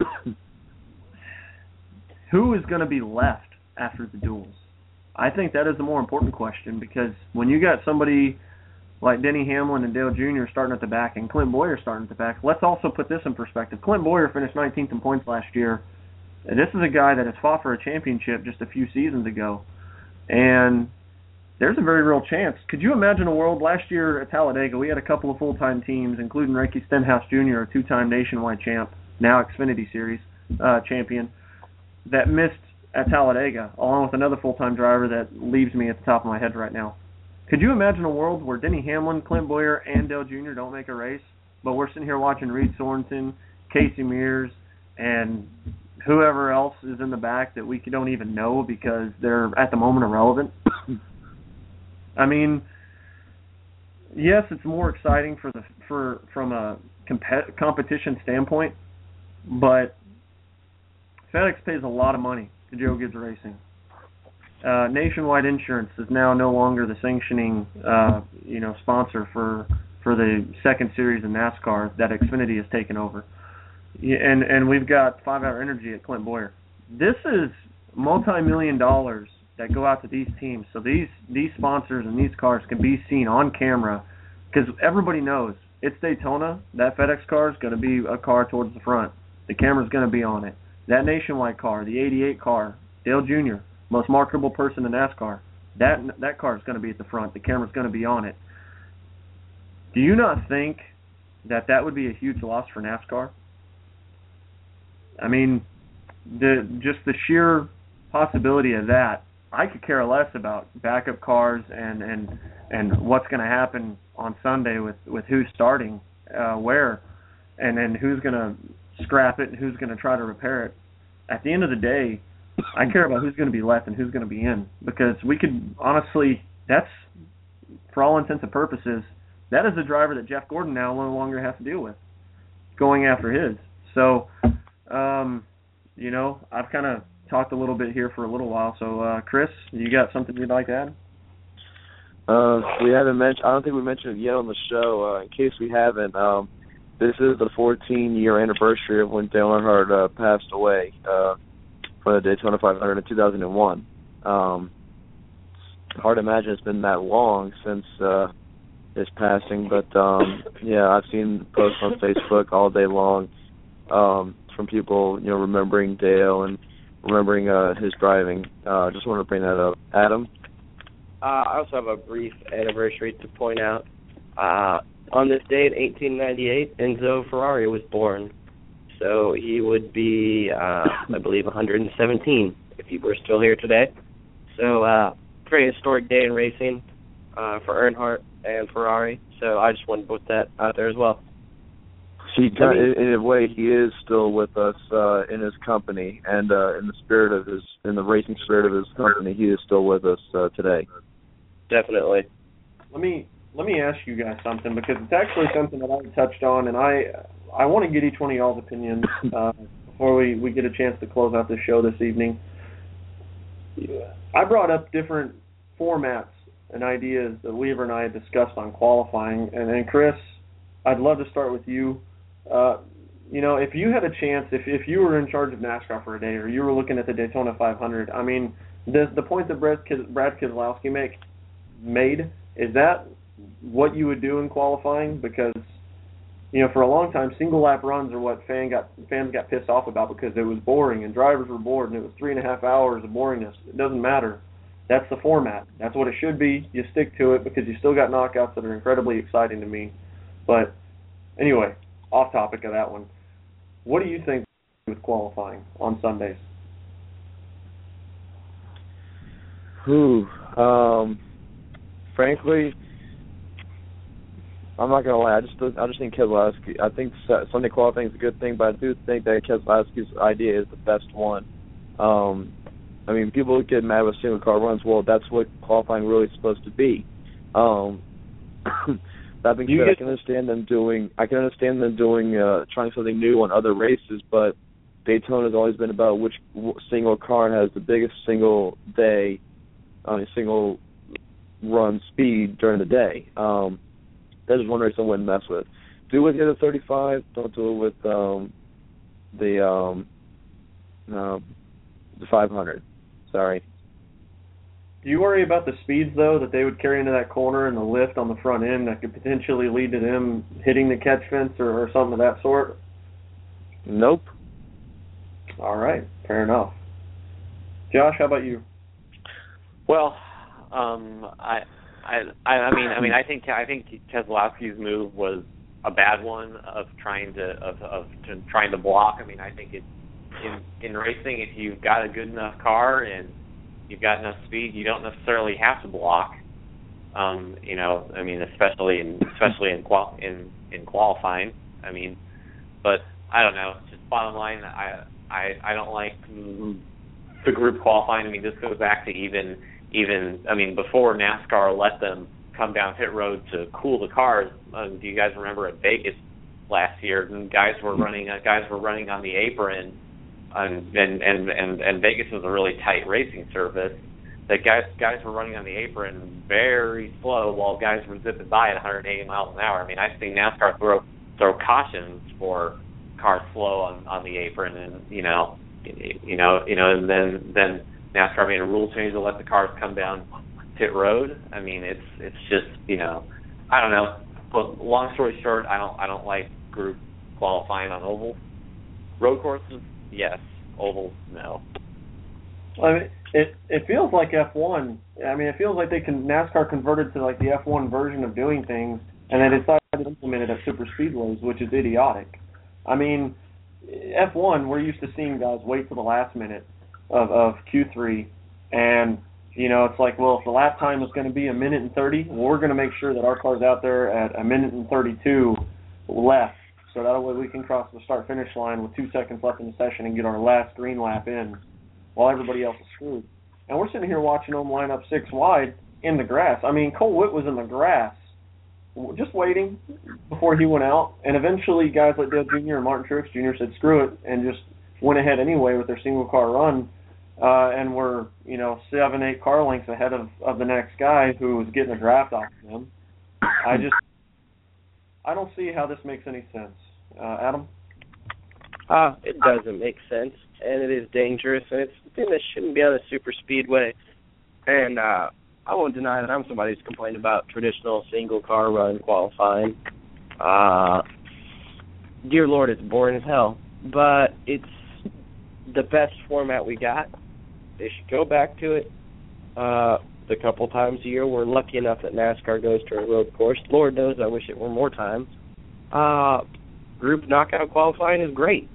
who is going to be left after the duels. I think that is the more important question, because when you got somebody like Denny Hamlin and Dale Jr. starting at the back and Clint Bowyer starting at the back, let's also put this in perspective. Clint Bowyer finished 19th in points last year. And this is a guy that has fought for a championship just a few seasons ago. And there's a very real chance. Could you imagine a world last year at Talladega, we had a couple of full-time teams, including Ricky Stenhouse Jr., a two-time nationwide champ, now Xfinity Series champion, that missed at Talladega, along with another full-time driver that leaves me at the top of my head right now. Could you imagine a world where Denny Hamlin, Clint Bowyer, and Dale Jr. don't make a race, but we're sitting here watching Reed Sorensen, Casey Mears, and whoever else is in the back that we don't even know because they're at the moment irrelevant? I mean, yes, it's more exciting from a competition standpoint, but FedEx pays a lot of money to Joe Gibbs Racing. Nationwide Insurance is now no longer the sanctioning, sponsor for the second series of NASCAR that Xfinity has taken over. And we've got 5 Hour Energy at Clint Bowyer. This is multi-million dollars that go out to these teams, so these sponsors and these cars can be seen on camera, because everybody knows it's Daytona. That FedEx car is going to be a car towards the front. The camera's going to be on it. That Nationwide car, the 88 car, Dale Jr., most marketable person in NASCAR, that car is going to be at the front. The camera's going to be on it. Do you not think that would be a huge loss for NASCAR? I mean, just the sheer possibility of that, I could care less about backup cars and what's going to happen on Sunday with who's starting where, and who's going to scrap it and who's going to try to repair it. At the end of the day, I care about who's going to be left and who's going to be in, because we could honestly, that's, for all intents and purposes, that is a driver that Jeff Gordon now no longer has to deal with going after his. So, I've kind of talked a little bit here for a little while. So, Chris, you got something you'd like to add? We haven't mentioned. I don't think we mentioned it yet on the show. In case we haven't, this is the 14-year anniversary of when Dale Earnhardt passed away for the Daytona 500 in 2001. Hard to imagine it's been that long since his passing, but I've seen posts on Facebook all day long from people, remembering Dale and remembering his driving. Just want to bring that up. Adam? I also have a brief anniversary to point out. On this day in 1898, Enzo Ferrari was born. So he would be, I believe, 117 if he were still here today. So very historic day in racing for Earnhardt and Ferrari. So I just wanted to put that out there as well. In a way, he is still with us in his company, and in the racing spirit of his company, he is still with us today. Definitely. Let me ask you guys something, because it's actually something that I touched on, and I want to get each one of y'all's opinions before we get a chance to close out the show this evening. I brought up different formats and ideas that Weaver and I had discussed on qualifying, and Chris, I'd love to start with you. If you had a chance, if you were in charge of NASCAR for a day, or you were looking at the Daytona 500, I mean, the point that Brad Keselowski made, is that what you would do in qualifying? Because, for a long time, single lap runs are what fans got pissed off about, because it was boring and drivers were bored and it was 3.5 hours of boringness. It doesn't matter. That's the format. That's what it should be. You stick to it, because you still got knockouts that are incredibly exciting to me. But anyway, off topic of that one. What do you think with qualifying on Sundays? Frankly, I'm not gonna lie. I just think Keselowski. I think Sunday qualifying is a good thing, but I do think that Keselowski's idea is the best one. People get mad with single car runs. Well, that's what qualifying really is supposed to be. That being said, I can understand them doing trying something new on other races, but Daytona has always been about which single car has the biggest single run speed during the day. That is one race I wouldn't mess with. Do it with the other 35. Don't do it with the 500. Sorry. Do you worry about the speeds, though, that they would carry into that corner and the lift on the front end that could potentially lead to them hitting the catch fence or something of that sort? Nope. All right, fair enough. Josh, how about you? Well, I think Keselowski's move was a bad one of trying to block. I think in racing, if you've got a good enough car and you've got enough speed, you don't necessarily have to block. Especially in qualifying. But I don't know. Just bottom line, I don't like the group qualifying. This goes back to even before NASCAR let them come down pit road to cool the cars. Do you guys remember at Vegas last year? Guys were running on the apron. And Vegas was a really tight racing surface. That guys were running on the apron very slow while guys were zipping by at 180 miles an hour. I've seen NASCAR throw cautions for cars slow on the apron, and and then NASCAR made a rule change to let the cars come down pit road. It's just I don't know. But long story short, I don't like group qualifying on ovals. Road courses, yes. Ovals, no. It feels like F1. It feels like NASCAR converted to like the F1 version of doing things, and they decided to implement it at super speedways, which is idiotic. F1, we're used to seeing guys wait for the last minute of Q3, and it's like, well, if the lap time is going to be 1:30, well, we're going to make sure that our car's out there at 1:32 left. So that way we can cross the start-finish line with 2 seconds left in the session and get our last green lap in while everybody else is screwed. And we're sitting here watching them line up 6 wide in the grass. Cole Whitt was in the grass just waiting before he went out. And eventually guys like Dale Jr. and Martin Truex Jr. said screw it and just went ahead anyway with their single-car run. And were, 7-8 car lengths ahead of the next guy who was getting a draft off of them. I don't see how this makes any sense. Adam? It doesn't make sense, and it is dangerous, and it's a thing that shouldn't be on a super speedway. And I won't deny that I'm somebody who's complained about traditional single-car run qualifying. Dear Lord, it's boring as hell, but it's the best format we got. They should go back to it. The couple times a year we're lucky enough that NASCAR goes to a road course. Lord knows I wish it were more times. Group knockout qualifying is great.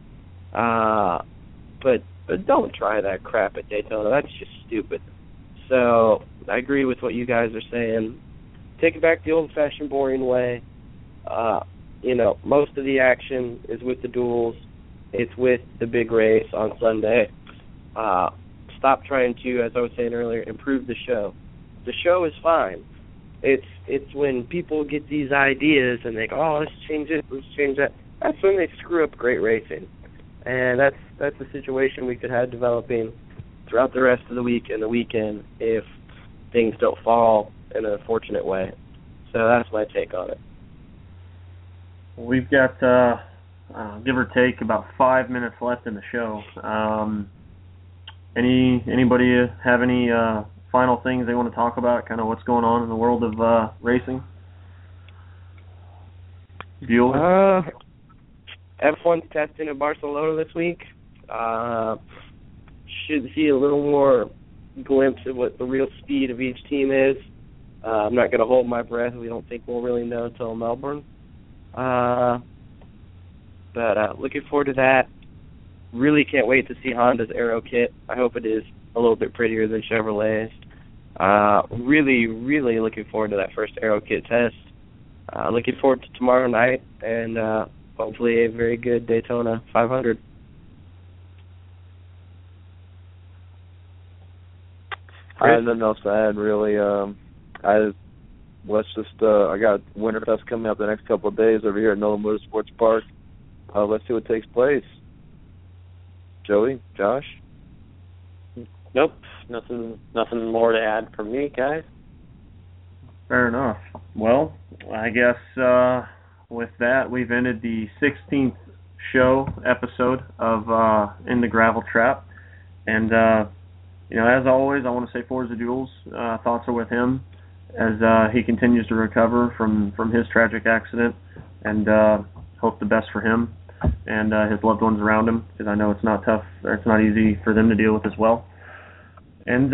But don't try that crap at Daytona. That's just stupid. So I agree with what you guys are saying. Take it back the old-fashioned, boring way. most of the action is with the duels. It's with the big race on Sunday. Stop trying to, as I was saying earlier, improve the show. The show is fine. It's when people get these ideas and they go, oh, let's change it, let's change that. That's when they screw up great racing. And that's the situation we could have developing throughout the rest of the week and the weekend if things don't fall in a fortunate way. So that's my take on it. We've got, give or take, about 5 minutes left in the show. Anybody have any final things they want to talk about, kind of what's going on in the world of racing? Bueller? F1's testing in Barcelona this week. Should see a little more glimpse of what the real speed of each team is. I'm not going to hold my breath. We don't think we'll really know until Melbourne. But looking forward to that. Really can't wait to see Honda's Aero kit. I hope it is a little bit prettier than Chevrolet's. Really, really looking forward to that first Aero kit test. Looking forward to tomorrow night and hopefully a very good Daytona 500. I have nothing else to add, really. I got Winterfest coming up the next couple of days over here at NOLA Motorsports Park. Let's see what takes place. Joey, Josh? Nope, nothing more to add from me, guys. Fair enough. Well, I guess with that, we've ended the 16th episode of In the Gravel Trap. And, as always, I want to say Forza Duels, thoughts are with him as he continues to recover from his tragic accident, and hope the best for him and his loved ones around him, because I know it's not easy for them to deal with as well. And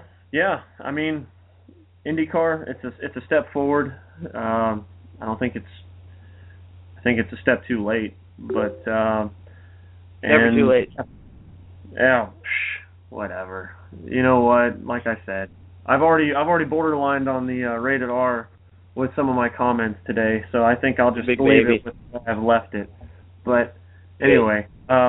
IndyCar, it's a step forward. I think it's a step too late, but never too late. Yeah, whatever. You know what? Like I said, I've already borderlined on the rated R with some of my comments today, so I think I'll just leave it with I've left it. But anyway,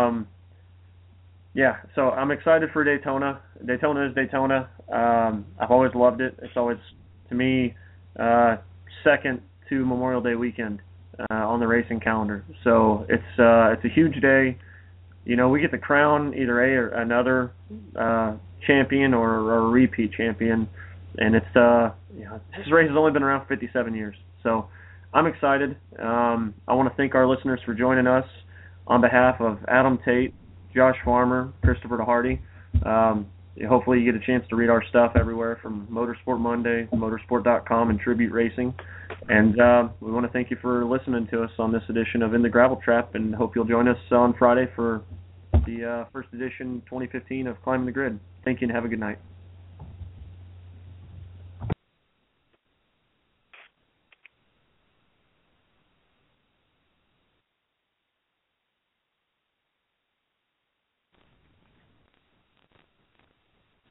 so I'm excited for Daytona. Daytona is Daytona. I've always loved it. It's always, to me, second to Memorial Day weekend on the racing calendar. So it's a huge day. We get to crown either another champion or a repeat champion, and it's this race has only been around for 57 years. So I'm excited. I want to thank our listeners for joining us on behalf of Adam Tate, Josh Farmer, Christopher DeHardy. Hopefully you get a chance to read our stuff everywhere from Motorsport Monday, motorsport.com, and Tribute Racing. And we want to thank you for listening to us on this edition of In the Gravel Trap, and hope you'll join us on Friday for the first edition 2015 of Climbing the Grid. Thank you and have a good night.